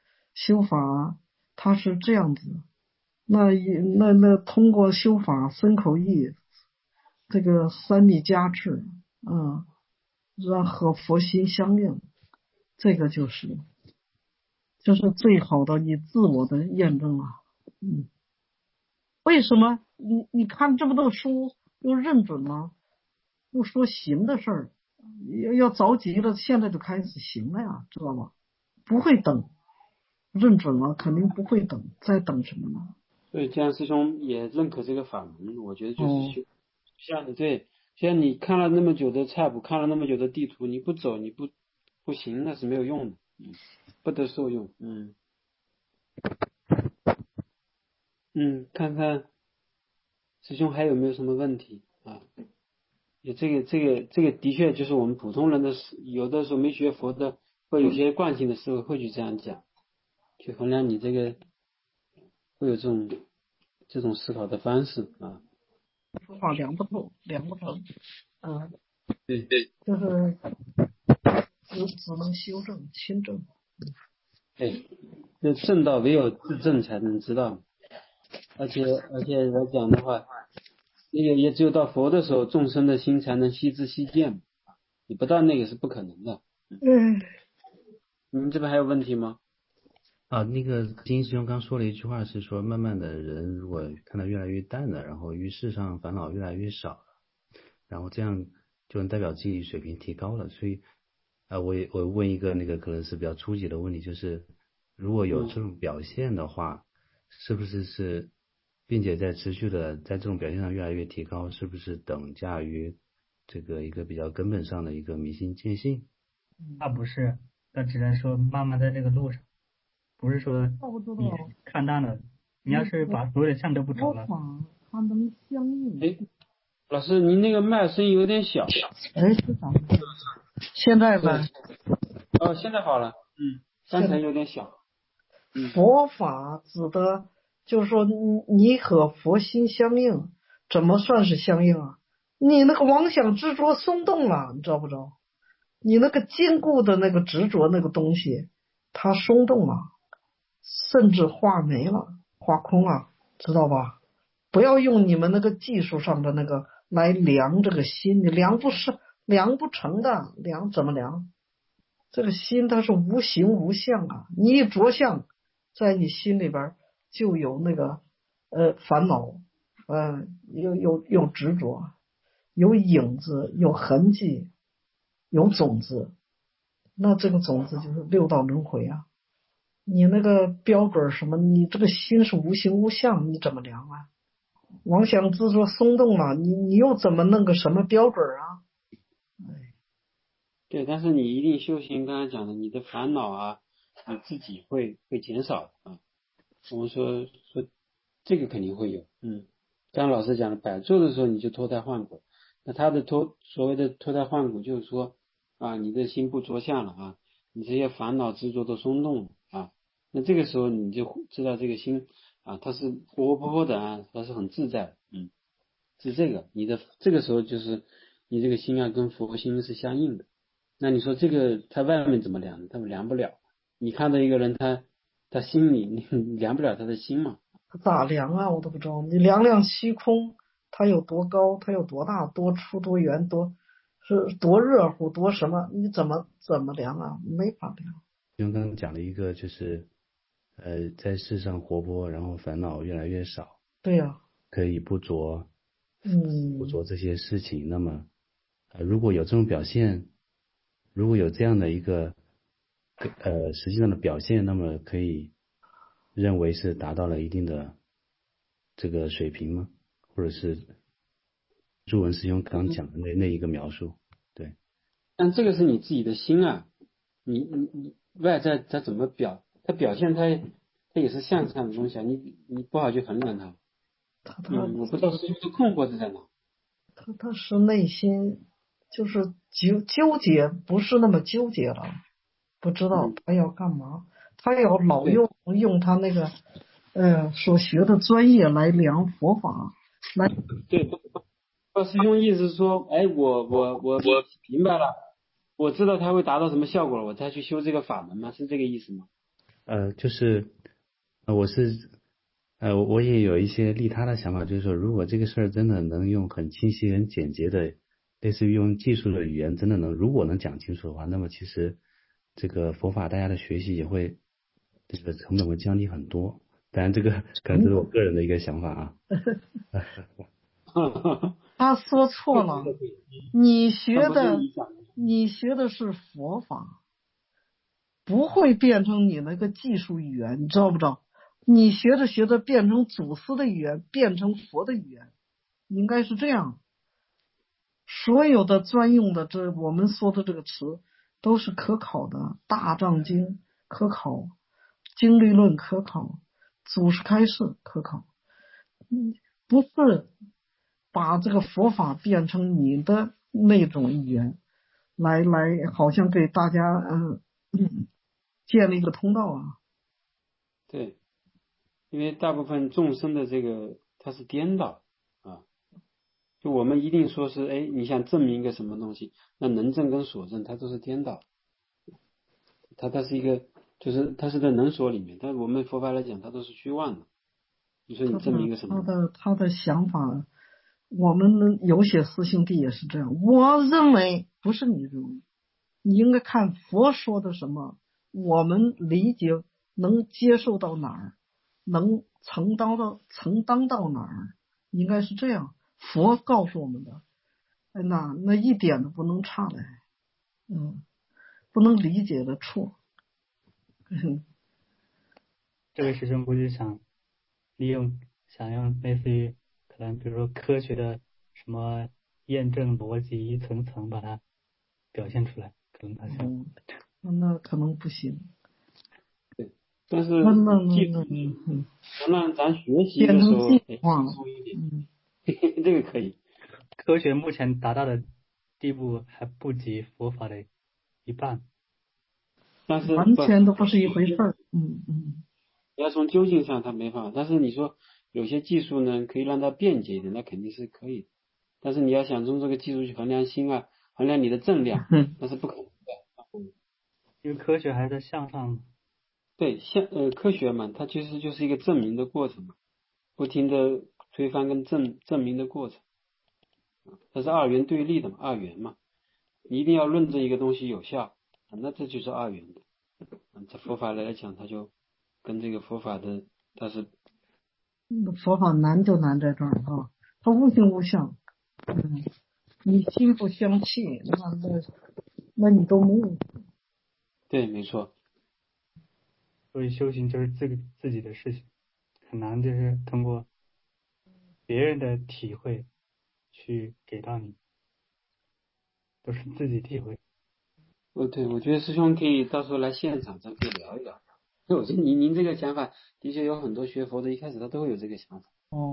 它是这样子，那通过修法身口意这个三密加持，让和佛心相应，这个就是最好的你自我的验证了。为什么你看这么多书又认准了，又说行的事儿，要着急了，现在就开始行了呀，知道吗？不会等，认准了肯定不会等，再等什么呢？ 所以江师兄也认可这个法门，我觉得就是修，像你对，像你看了那么久的菜谱，看了那么久的地图，你不走，你不行，那是没有用的，不得受用，看看师兄还有没有什么问题啊？也这个的确就是我们普通人的有的时候没学佛的，会有些惯性的思维会去这样讲，去衡量你这个会有这种思考的方式啊。 说法量不透， 对， 就是只能修正亲正。 对，就正道唯有自证才能知道，而且来讲的话，也只有到佛的时候，众生的心才能悉知悉见，你不到那个是不可能的。你们这边还有问题吗？ 那个金师兄刚说了一句话，是说慢慢的人如果看到越来越淡了，然后于世上烦恼越来越少了，然后这样就能代表自己水平提高了。所以我问一个那个可能是比较初级的问题，就是如果有这种表现的话，是不是并且在持续的在这种表现上越来越提高，是不是等价于这个一个比较根本上的一个迷信见性？ 那不是，那只能说慢慢在这个路上，不是说你看淡了，你要是把所有的相都不找了， 它能相应。 老师，您那个麦声音有点小。 是咋回事？现在呢？ 现在好了。刚才有点小。 佛法指的就是说你和佛心相应，怎么算是相应啊？你那个妄想执着松动了，你知道不知道？你那个坚固的那个执着那个东西，它松动了，甚至化没了，化空了，知道吧？不要用你们那个技术上的那个来量这个心，你量不成的，量怎么量？这个心它是无形无相啊，你一着相，在你心里边就有那个烦恼，有执着，有影子，有痕迹，有种子，那这个种子就是六道轮回啊。你那个标准什么？你这个心是无形无相，你怎么量啊？妄想执着松动了，你又怎么弄个什么标准啊？ 对，但是你一定修行，刚才讲的，你的烦恼啊，你自己会减少啊。我们说这个肯定会有。刚刚老师讲的，摆坐的时候你就脱胎换骨，那他的所谓的脱胎换骨，就是说你的心不着相了啊，你这些烦恼执着都松动了啊，那这个时候你就知道这个心它是活活泼泼的它是很自在的。是这个，你的这个时候就是你这个心跟佛心是相应的。那你说这个他外面怎么量？他们量不了。你看到一个人他心里你量不了他的心嘛？ 咋量啊？我都不知道。你量量虚空，它有多高，它有多大，多粗多圆，是多热乎，多什么？你怎么量啊？没法量。 因为刚刚讲了一个就是在世上活泼，然后烦恼越来越少， 对呀。 可以不着这些事情。那么如果有这种表现，如果有这样的一个实际上的表现，那么可以认为是达到了一定的这个水平吗？或者是朱文师兄刚讲的那一个描述？对。 但这个是你自己的心你外在它怎么它表现它也是向上的东西你不好去衡量它。我不知道师兄的困惑是在哪。 他是内心就是纠结，不是那么纠结了，不知道他要干嘛，他要老用他那个所学的专业来量佛法，来对，师兄意思是说，哎，我明白了，我知道他会达到什么效果了，我才去修这个法门吗？是这个意思吗？ 就是我也有一些利他的想法，就是说，如果这个事儿真的能用很清晰、很简洁的，类似于用技术的语言，真的如果能讲清楚的话，那么其实这个佛法大家的学习也会，这个成本会降低很多。当然，这个可能这是我个人的一个想法啊。 他说错了，你学的是佛法，不会变成你那个技术语言，你知道不知道？你学着变成祖师的语言，变成佛的语言，应该是这样。所有的专用的我们说的这个词都是可考的，大藏经可考，经律论可考，祖师开示可考。不是把这个佛法变成你的那种语言，来好像给大家建立一个通道啊。 对，因为大部分众生的这个它是颠倒啊，就我们一定说是，哎，你想证明一个什么东西，那能证跟所证它都是颠倒，它是一个，就是它是在能所里面，但我们佛法来讲，它都是虚妄的。你说你证明一个什么？ 他的想法，我们有些师兄弟也是这样。我认为不是你认为，你应该看佛说的什么，我们理解能接受到哪儿，能承担到哪儿，应该是这样。佛告诉我们的，那一点都不能差来，不能理解的错。 这位师兄估计想用类似于可能比如说科学的什么验证逻辑一层层把它表现出来，可能他想。 那可能不行。 对，但是能让咱学习的时候轻松一点，这个可以。 科学目前达到的地步还不及佛法的一半， 但是完全都不是一回事儿。 要从究竟上它没法，但是你说有些技术呢可以让它便捷一点，那肯定是可以的。但是你要想用这个技术去衡量心啊，衡量你的正量，那是不可能的。 因为科学还在向上。 对，科学嘛，它其实就是一个证明的过程嘛，不停的推翻跟证明的过程，它是二元对立的嘛，二元嘛，你一定要论证一个东西有效，那这就是二元的。这佛法来讲，它就跟这个佛法的它是佛法难就难在这儿啊，它无形无相。你心不相契，那你都没有。 对，没错。 所以修行就是自己的事情，很难就是通过别人的体会去给到你，都是自己体会。 对，我觉得师兄可以到时候来现场，咱可以聊一聊。我觉得您这个想法的确有很多学佛的，一开始他都会有这个想法。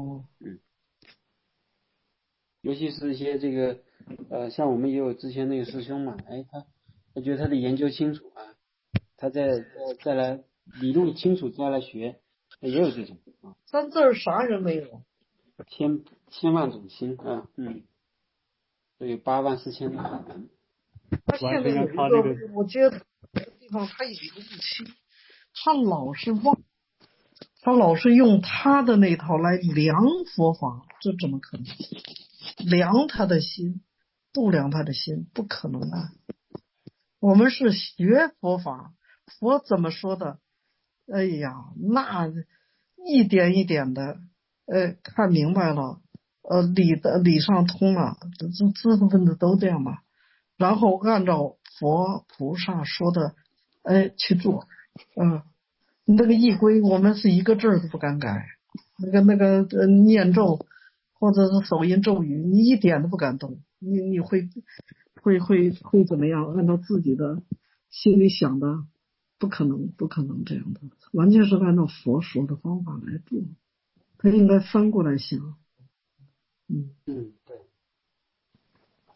尤其是一些这个像我们也有之前那个师兄嘛，哎，他觉得他的研究清楚啊，他再来理论清楚再来学，也有这种啊。 咱这儿啥人没有？ 千万种心啊，都有84000的法门。 他现在有一个，我觉得这个地方他有一个误区，他老是用他的那套来量佛法，这怎么可能？量他的心，度量他的心，不可能啊！我们是学佛法，佛怎么说的？哎呀，那一点一点的，看明白了，理上通了，这知识分子都这样嘛。然后按照佛菩萨说的，去做，那个仪规我们是一个字儿都不敢改，那个念咒或者是手音咒语，你一点都不敢动，你会怎么样？按照自己的心里想的，不可能这样的，完全是按照佛说的方法来做，他应该翻过来想。 对。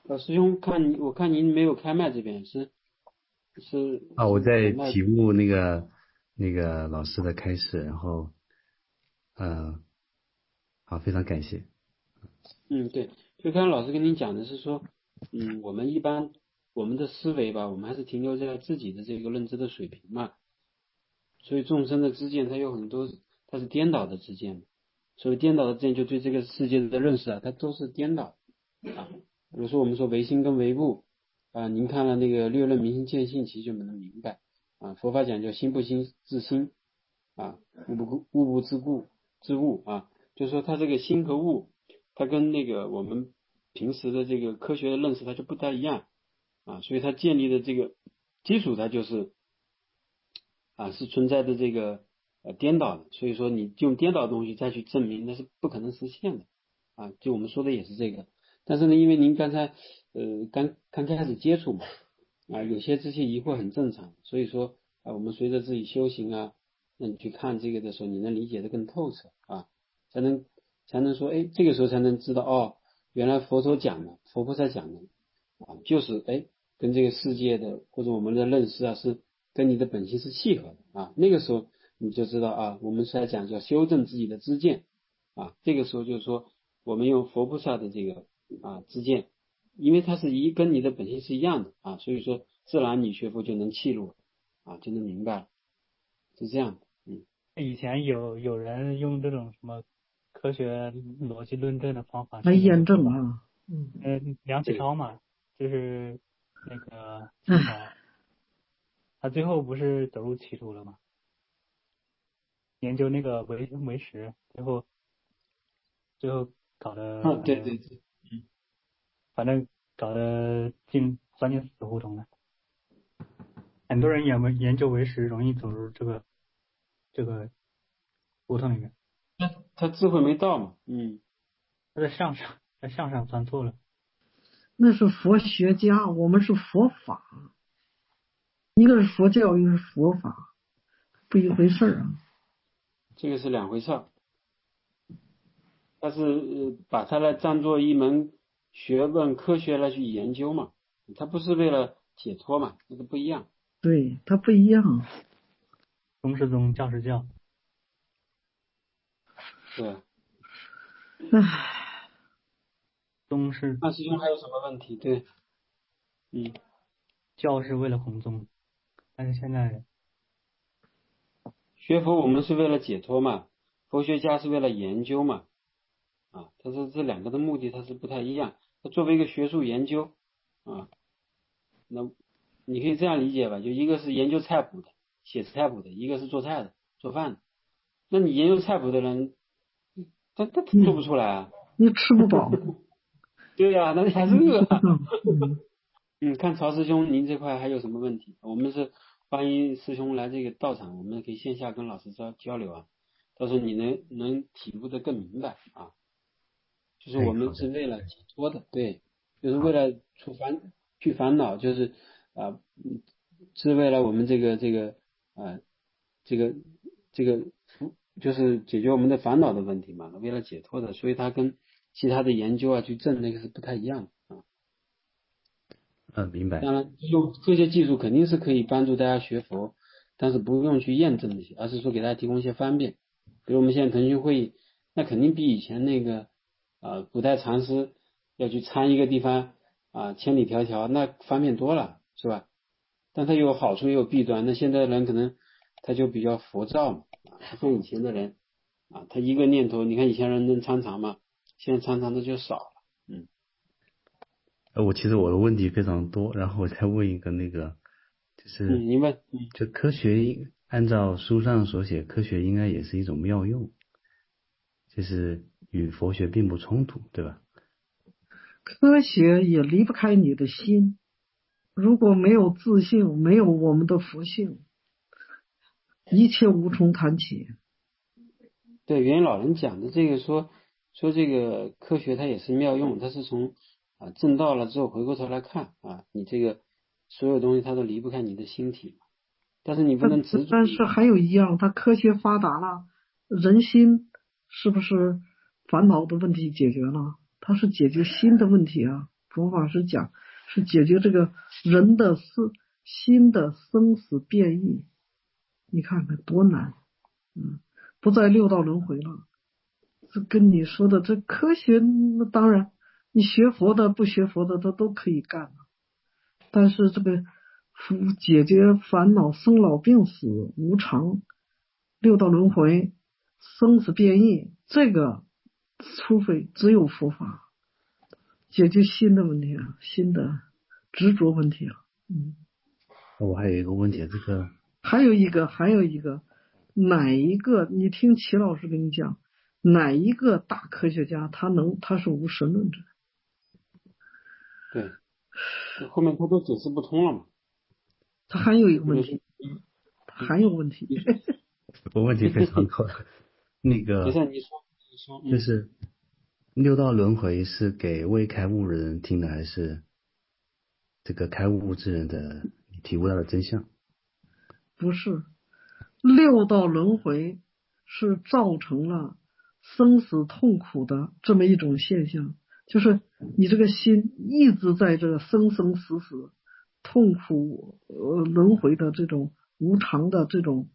师兄我看您没有开麦这边啊，我在麦。 体悟那个老师的开示，然后好，非常感谢。 对，就刚刚老师跟您讲的是说，我们一般我们的思维吧，我们还是停留在自己的这个认知的水平嘛，所以众生的知见它有很多，它是颠倒的知见，所以颠倒的知见就对这个世界的认识啊，它都是颠倒啊。比如说我们说唯心跟唯物啊，您看了那个略论明心见性，其实就能明白啊。佛法讲叫心不心自心啊，物不自物啊，就是说它这个心和物，它跟那个我们平时的这个科学的认识它就不太一样啊，所以它建立的这个基础它就是是存在的这个颠倒的，所以说你用颠倒的东西再去证明，那是不可能实现的啊。就我们说的也是这个，但是呢，因为您刚才刚开始接触嘛有些这些疑惑很正常，所以说我们随着自己修行那你去看这个的时候，你能理解的更透彻啊，才能说这个时候才能知道原来佛陀讲的，佛菩萨讲的就是跟这个世界的或者我们的认识是跟你的本性是契合的那个时候你就知道我们是在讲叫修正自己的知见这个时候就是说我们用佛菩萨的这个知见，因为它是跟你的本性是一样的所以说自然你学佛就能契入就能明白了，是这样的。 以前有人用这种什么科学逻辑论证的方法来验证梁启超嘛，就是那个清朝，他最后不是走入歧途了吗？研究那个唯识，最后搞得对对对， 反正搞得钻进死胡同了。很多人研究唯识，容易走入这个胡同里面。 他智慧没到嘛， 他在向上钻错了。 那是佛学家，我们是佛法，一个是佛教，一个是佛法，不一回事啊。 这个是两回事。他是把它来当做一门学问科学来去研究嘛，他不是为了解脱嘛，这个不一样。 对，它不一样。 宗是宗，教是教。 对。 宗是。 那师兄还有什么问题？对。 教是为了弘宗，但是现在学佛我们是为了解脱嘛，佛学家是为了研究嘛，但是这两个的目的它是不太一样。它作为一个学术研究那你可以这样理解吧，就一个是研究菜谱的，写菜谱的，一个是做菜的，做饭的。那你研究菜谱的人，他做不出来啊， 你吃不饱。 对呀，那你还是饿。看曹师兄，您这块还有什么问题？我们是欢迎师兄来这个道场，我们可以线下跟老师交流到时候你能体悟的更明白就是我们是为了解脱的，对，就是为了去烦恼，就是是为了我们这个就是解决我们的烦恼的问题嘛，为了解脱的，所以它跟其他的研究去证那个是不太一样的明白。 当然，用这些技术肯定是可以帮助大家学佛，但是不用去验证这些，而是说给大家提供一些方便。比如我们现在腾讯会议，那肯定比以前那个古代禅师要去参一个地方千里迢迢，那方便多了，是吧？但它有好处也有弊端。那现在人可能他就比较浮躁嘛，不像以前的人他一个念头，你看以前人能参禅嘛，现在参禅的就少了。 其实我的问题非常多，然后我再问一个就是你问就科学按照书上所写，科学应该也是一种妙用，就是与佛学并不冲突，对吧？ 科学也离不开你的心，如果没有自性，没有我们的佛性，一切无从谈起。 对，元老人讲的这个说这个科学它也是妙用，它是从证道了之后回过头来看你这个所有东西它都离不开你的心体，但是你不能执着。 但是还有一样，它科学发达了，人心是不是烦恼的问题解决了？它是解决心的问题啊， 佛法是讲是解决这个人的心的生死变异，你看看多难，不再六道轮回了。这跟你说的这科学，那当然你学佛的不学佛的他都可以干了，但是这个解决烦恼生老病死无常六道轮回生死变异，这个除非只有佛法解决新的问题啊，新的执着问题啊。 我还有一个问题，这个还有一个，哪一个？你听齐老师跟你讲，哪一个大科学家他是无神论者？ 对，后面他都解释不通了嘛。 他还有一个问题， 我问题非常多。那个没事，你说， 就是六道轮回是给未开悟的人听的，还是这个开悟之人的体悟到的真相？ 不是，六道轮回是造成了生死痛苦的这么一种现象，就是你这个心一直在这个生生死死痛苦轮回的这种无常的这种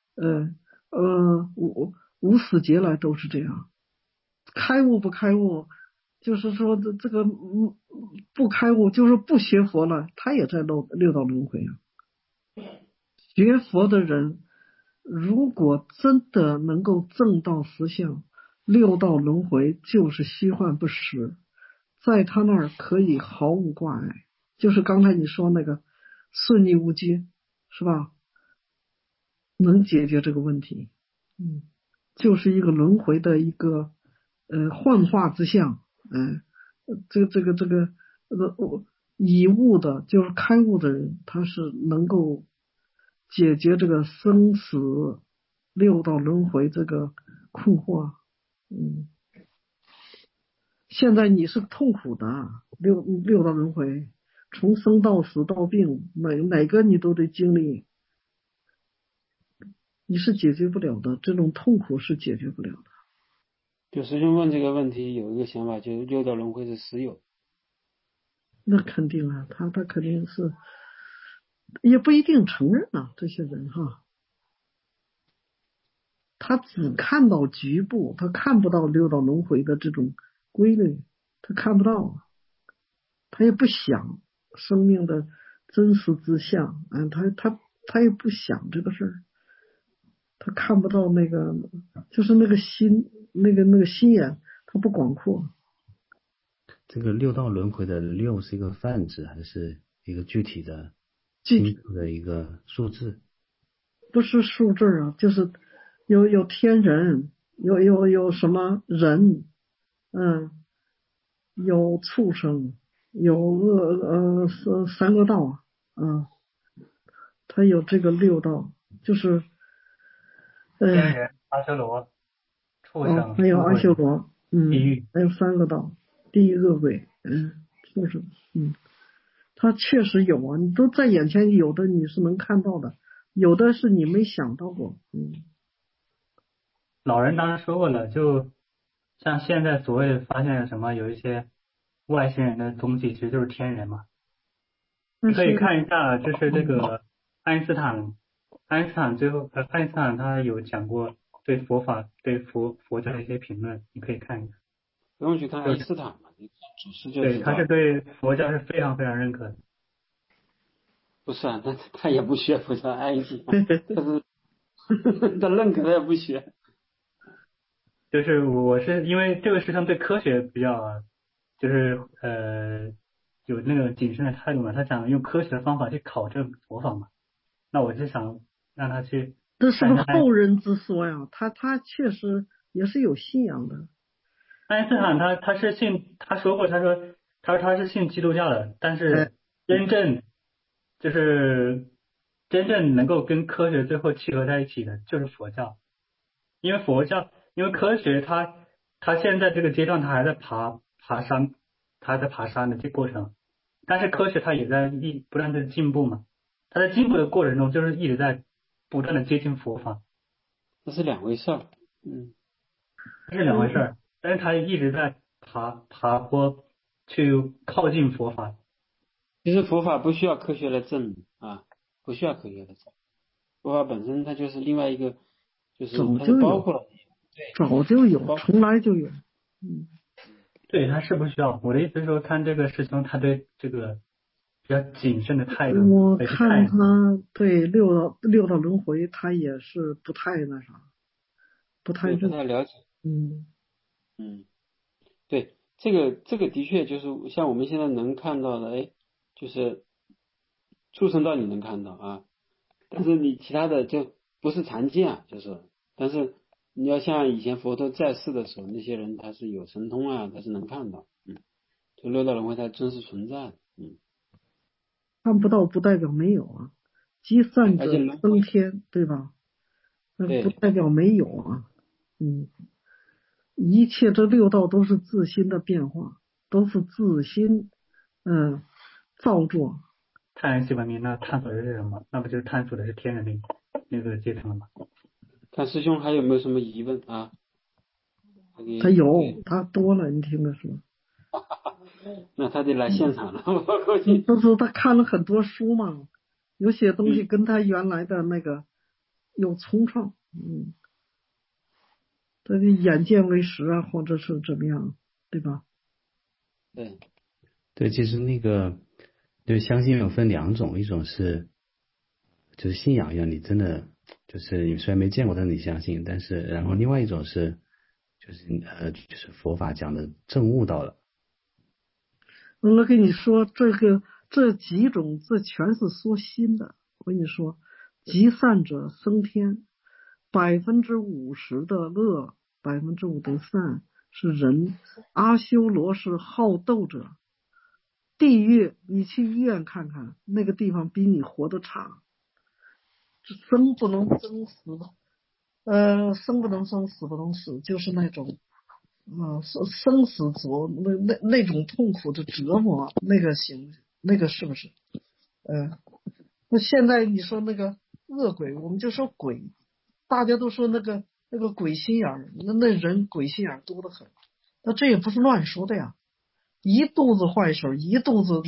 无始劫来都是这样。开悟不开悟，就是说这个不开悟就是不学佛了，他也在六道轮回啊。学佛的人如果真的能够证到实相，六道轮回就是虚幻不实，在他那儿可以毫无挂碍，就是刚才你说那个顺逆无接，是吧？能解决这个问题，就是一个轮回的一个幻化之相，已悟的，就是开悟的人，他是能够解决这个生死六道轮回这个困惑。现在你是痛苦的，六道轮回，从生到死到病，哪个你都得经历，你是解决不了的，这种痛苦是解决不了的。 就师兄问这个问题有一个想法，就是六道轮回是实有。 那肯定啊，他肯定是，也不一定承认啊，这些人哈，他只看到局部，他看不到六道轮回的这种规律，他看不到，他也不想生命的真实之相，他也不想这个事儿，他看不到那个，就是那个心，那个心眼，他不广阔。 这个六道轮回的六是一个泛指，还是一个具体的具体清楚的一个数字？ 不是数字啊，就是有天人，有什么人，有畜生，有三个道啊，它有这个六道，就是天人、阿修罗、畜生、 还有阿修魔罗， 鬼、地狱， 还有三个道，地狱恶鬼，畜生，它确实有啊，你都在眼前，有的你是能看到的，有的是你没想到过， 老人当时说过了，就像现在所谓的发现什么有一些外星人的东西，其实就是天人嘛。你可以看一下，就是这个爱因斯坦他有讲过对佛法、对佛教的一些评论，你可以看一下。 不用去看爱因斯坦嘛，你看祖师就对， 知道。 他是对佛教是非常非常认可的。 不是啊，他也不学佛教，爱因斯坦他是他认可他也不学。 就是我是因为这个师兄对科学比较，就是有那个谨慎的态度嘛，他想用科学的方法去考证佛法嘛，那我就想让他去这是个看一下后人之说呀，他确实也是有信仰的。 爱因斯坦他是信，他说过，他是信基督教的，但是真正就是真正能够跟科学最后契合在一起的就是佛教，因为因为科学它现在这个阶段它还在爬山，它还在爬山的这过程，但是科学它也在不断的进步嘛，它在进步的过程中就是一直在不断的接近佛法， 这是两回事儿。 这是两回事儿，但是它一直在爬坡， 去靠近佛法。 其实佛法不需要科学来证明啊，不需要科学来证明，佛法本身它就是另外一个，就是它是早就有， 包括了，对， 早就有， 包从来就有。 对，他是不需要。我的意思是说，看这个师兄他对这个比较谨慎的态度， 我还是看态度。 他对六道轮回，他也是不太那啥，不太对不认。 太了解， 嗯， 对，这个的确就是像我们现在能看到的，哎，就是畜生道你能看到啊，但是你其他的就不是常见啊，就是，但是你要像以前佛陀在世的时候，那些人他是有神通啊，他是能看到，就六道轮回它真实存在的， 看不到不代表没有啊，积善者而且轮回， 升天，对吧？那不对代表没有啊。嗯，一切这六道都是自心的变化，都是自心造作。 太阳系文明，那探索的是什么？那不就是探索的是天人那个阶层了吗？ 看师兄还有没有什么疑问啊？ 他有，他多了，你听着说。 那他得来现场了，我估计。 不是他看了很多书嘛，有些东西嗯跟他原来的那个有冲撞，他的眼见为实啊，或者是怎么样，对吧？ 对， 对，其实那个就相信有分两种，一种是就是信仰一样，你真的就是你虽然没见过，但是你相信，但是然后另外一种是就是佛法讲的证悟到了。 我跟你说，这几种，这全是说心的。我跟你说，积善者升天，50%的恶，5%的善是人。阿修罗是好斗者，地狱你去医院看看，那个地方比你活得长。生不能生死，生不能生，死不能死，就是那种生死浊那种痛苦的折磨，那个行，那个是不是？那现在你说那个恶鬼，我们就说鬼，大家都说那个鬼心眼儿，那人鬼心眼儿多得很，那这也不是乱说的呀，一肚子坏事，一肚子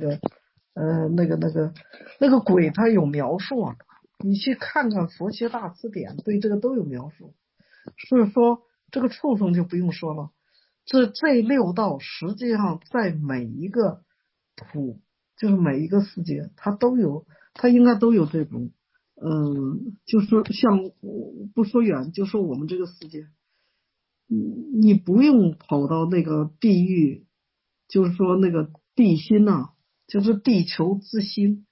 那个鬼，他有描述啊，你去看看佛学大词典，对这个都有描述。所以说这个畜生就不用说了，这六道实际上在每一个就是每一个世界，它都有，它应该都有这种，就是像不说远，就说我们这个世界，你不用跑到那个地狱，就是说那个地心呐、就是地球之心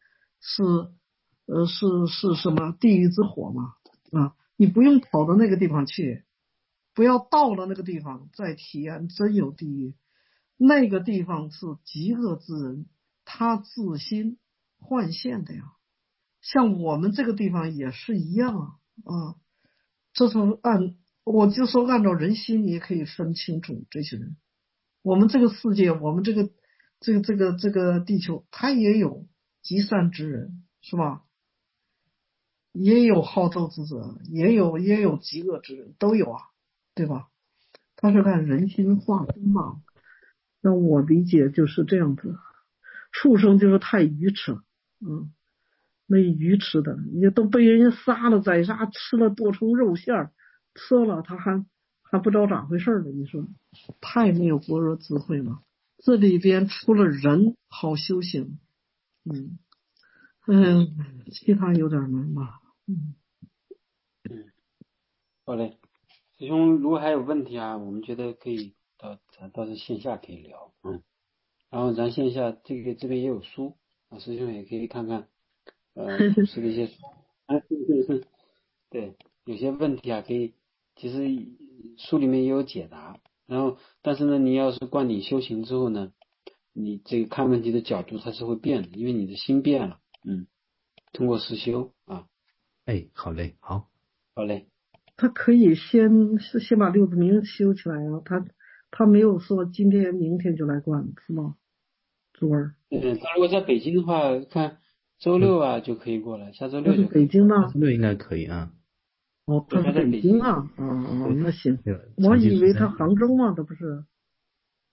是什么地狱之火嘛啊，你不用跑到那个地方去，不要到了那个地方再体验真有地狱，那个地方是极恶之人他自心幻现的呀，像我们这个地方也是一样啊，这是我就说按照人心，你也可以分清楚这些人。我们这个世界，我们这个地球，它也有极善之人，是吧？也有好斗之者，也有极恶之人，都有啊，对吧？他是看人心划分嘛。那我理解就是这样子，畜生就是太愚痴，那愚痴的，也都被人家杀了宰杀，吃了剁成肉馅儿，吃了他还不知道咋回事呢，你说太没有般若智慧了。这里边除了人好修行，其他有点难吧， 好嘞，师兄如果还有问题啊，我们觉得可以到时线下可以聊，然后咱线下这边也有书啊，师兄也可以看看，祖师的一些书，对，有些问题啊可以，其实书里面也有解答，然后但是呢，你要是灌顶修行之后呢，你这个看问题的角度它是会变的，因为你的心变了，通过实修啊， 哎，好嘞，好。 好嘞。 他可以先把六字明修起来啊，他没有说今天明天就来灌，是吗？珠儿， 他如果在北京的话，看周六啊就可以过来，下周他是六就可以过来。 北京的。 这个应该可以啊。 哦， 对， 他是北他在北京。 京啊， 对那行， 对， 我长期以为他住在杭州嘛，他不是。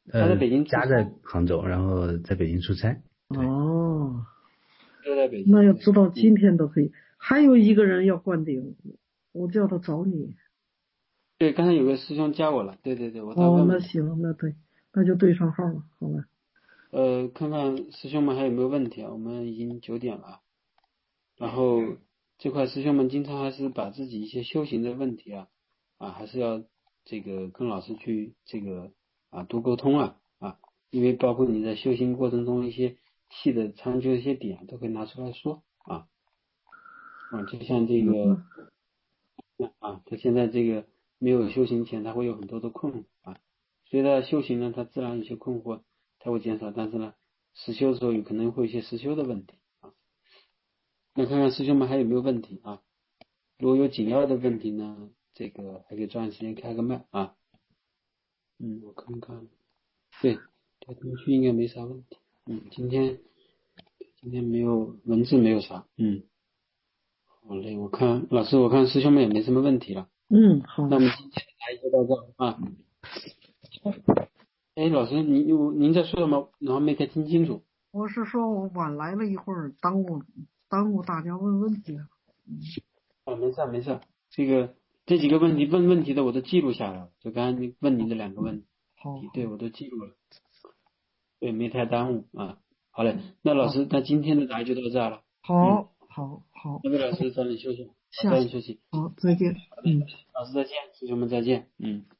他在北京出差家在杭州，然后在北京出差。 哦， 都在北京。 那要知道今天都可以。还有一个人要灌顶，我叫他找你。 对，刚才有个师兄加我了，对，我再哦， 问问。 那行，那对，那就对上号了，好吧。 看看师兄们还有没有问题啊？我们已经9点了，然后这块师兄们经常还是把自己一些修行的问题还是要这个跟老师去这个多沟通因为包括你在修行过程中一些细的参究一些点都可以拿出来说就像这个他现在这个没有修行前他会有很多的困惑随着修行呢他自然有些困惑他会减少，但是呢实修的时候有可能会有一些实修的问题那看看师兄们还有没有问题如果有紧要的问题呢，这个还可以抓紧时间开个麦我看看，对，聊天区应该没啥问题。今天没有文字，没有啥。好嘞，我看老师，我看师兄们也没什么问题了。 好。 那我们今天来就到这哎，老师，您在说什么？然后没太听清楚。 我是说我晚来了一会儿，耽误大家问问题了。 没事，这几个问题问问题的我都记录下来了，就刚才你问您的2个问题， 好， 对我都记录了，对，没太耽误好嘞，那老师，那今天的答疑就到这儿了。 好。 那位老师早点休息， 下次早点休息。 好，再见。 好的，老师再见，师兄们再见。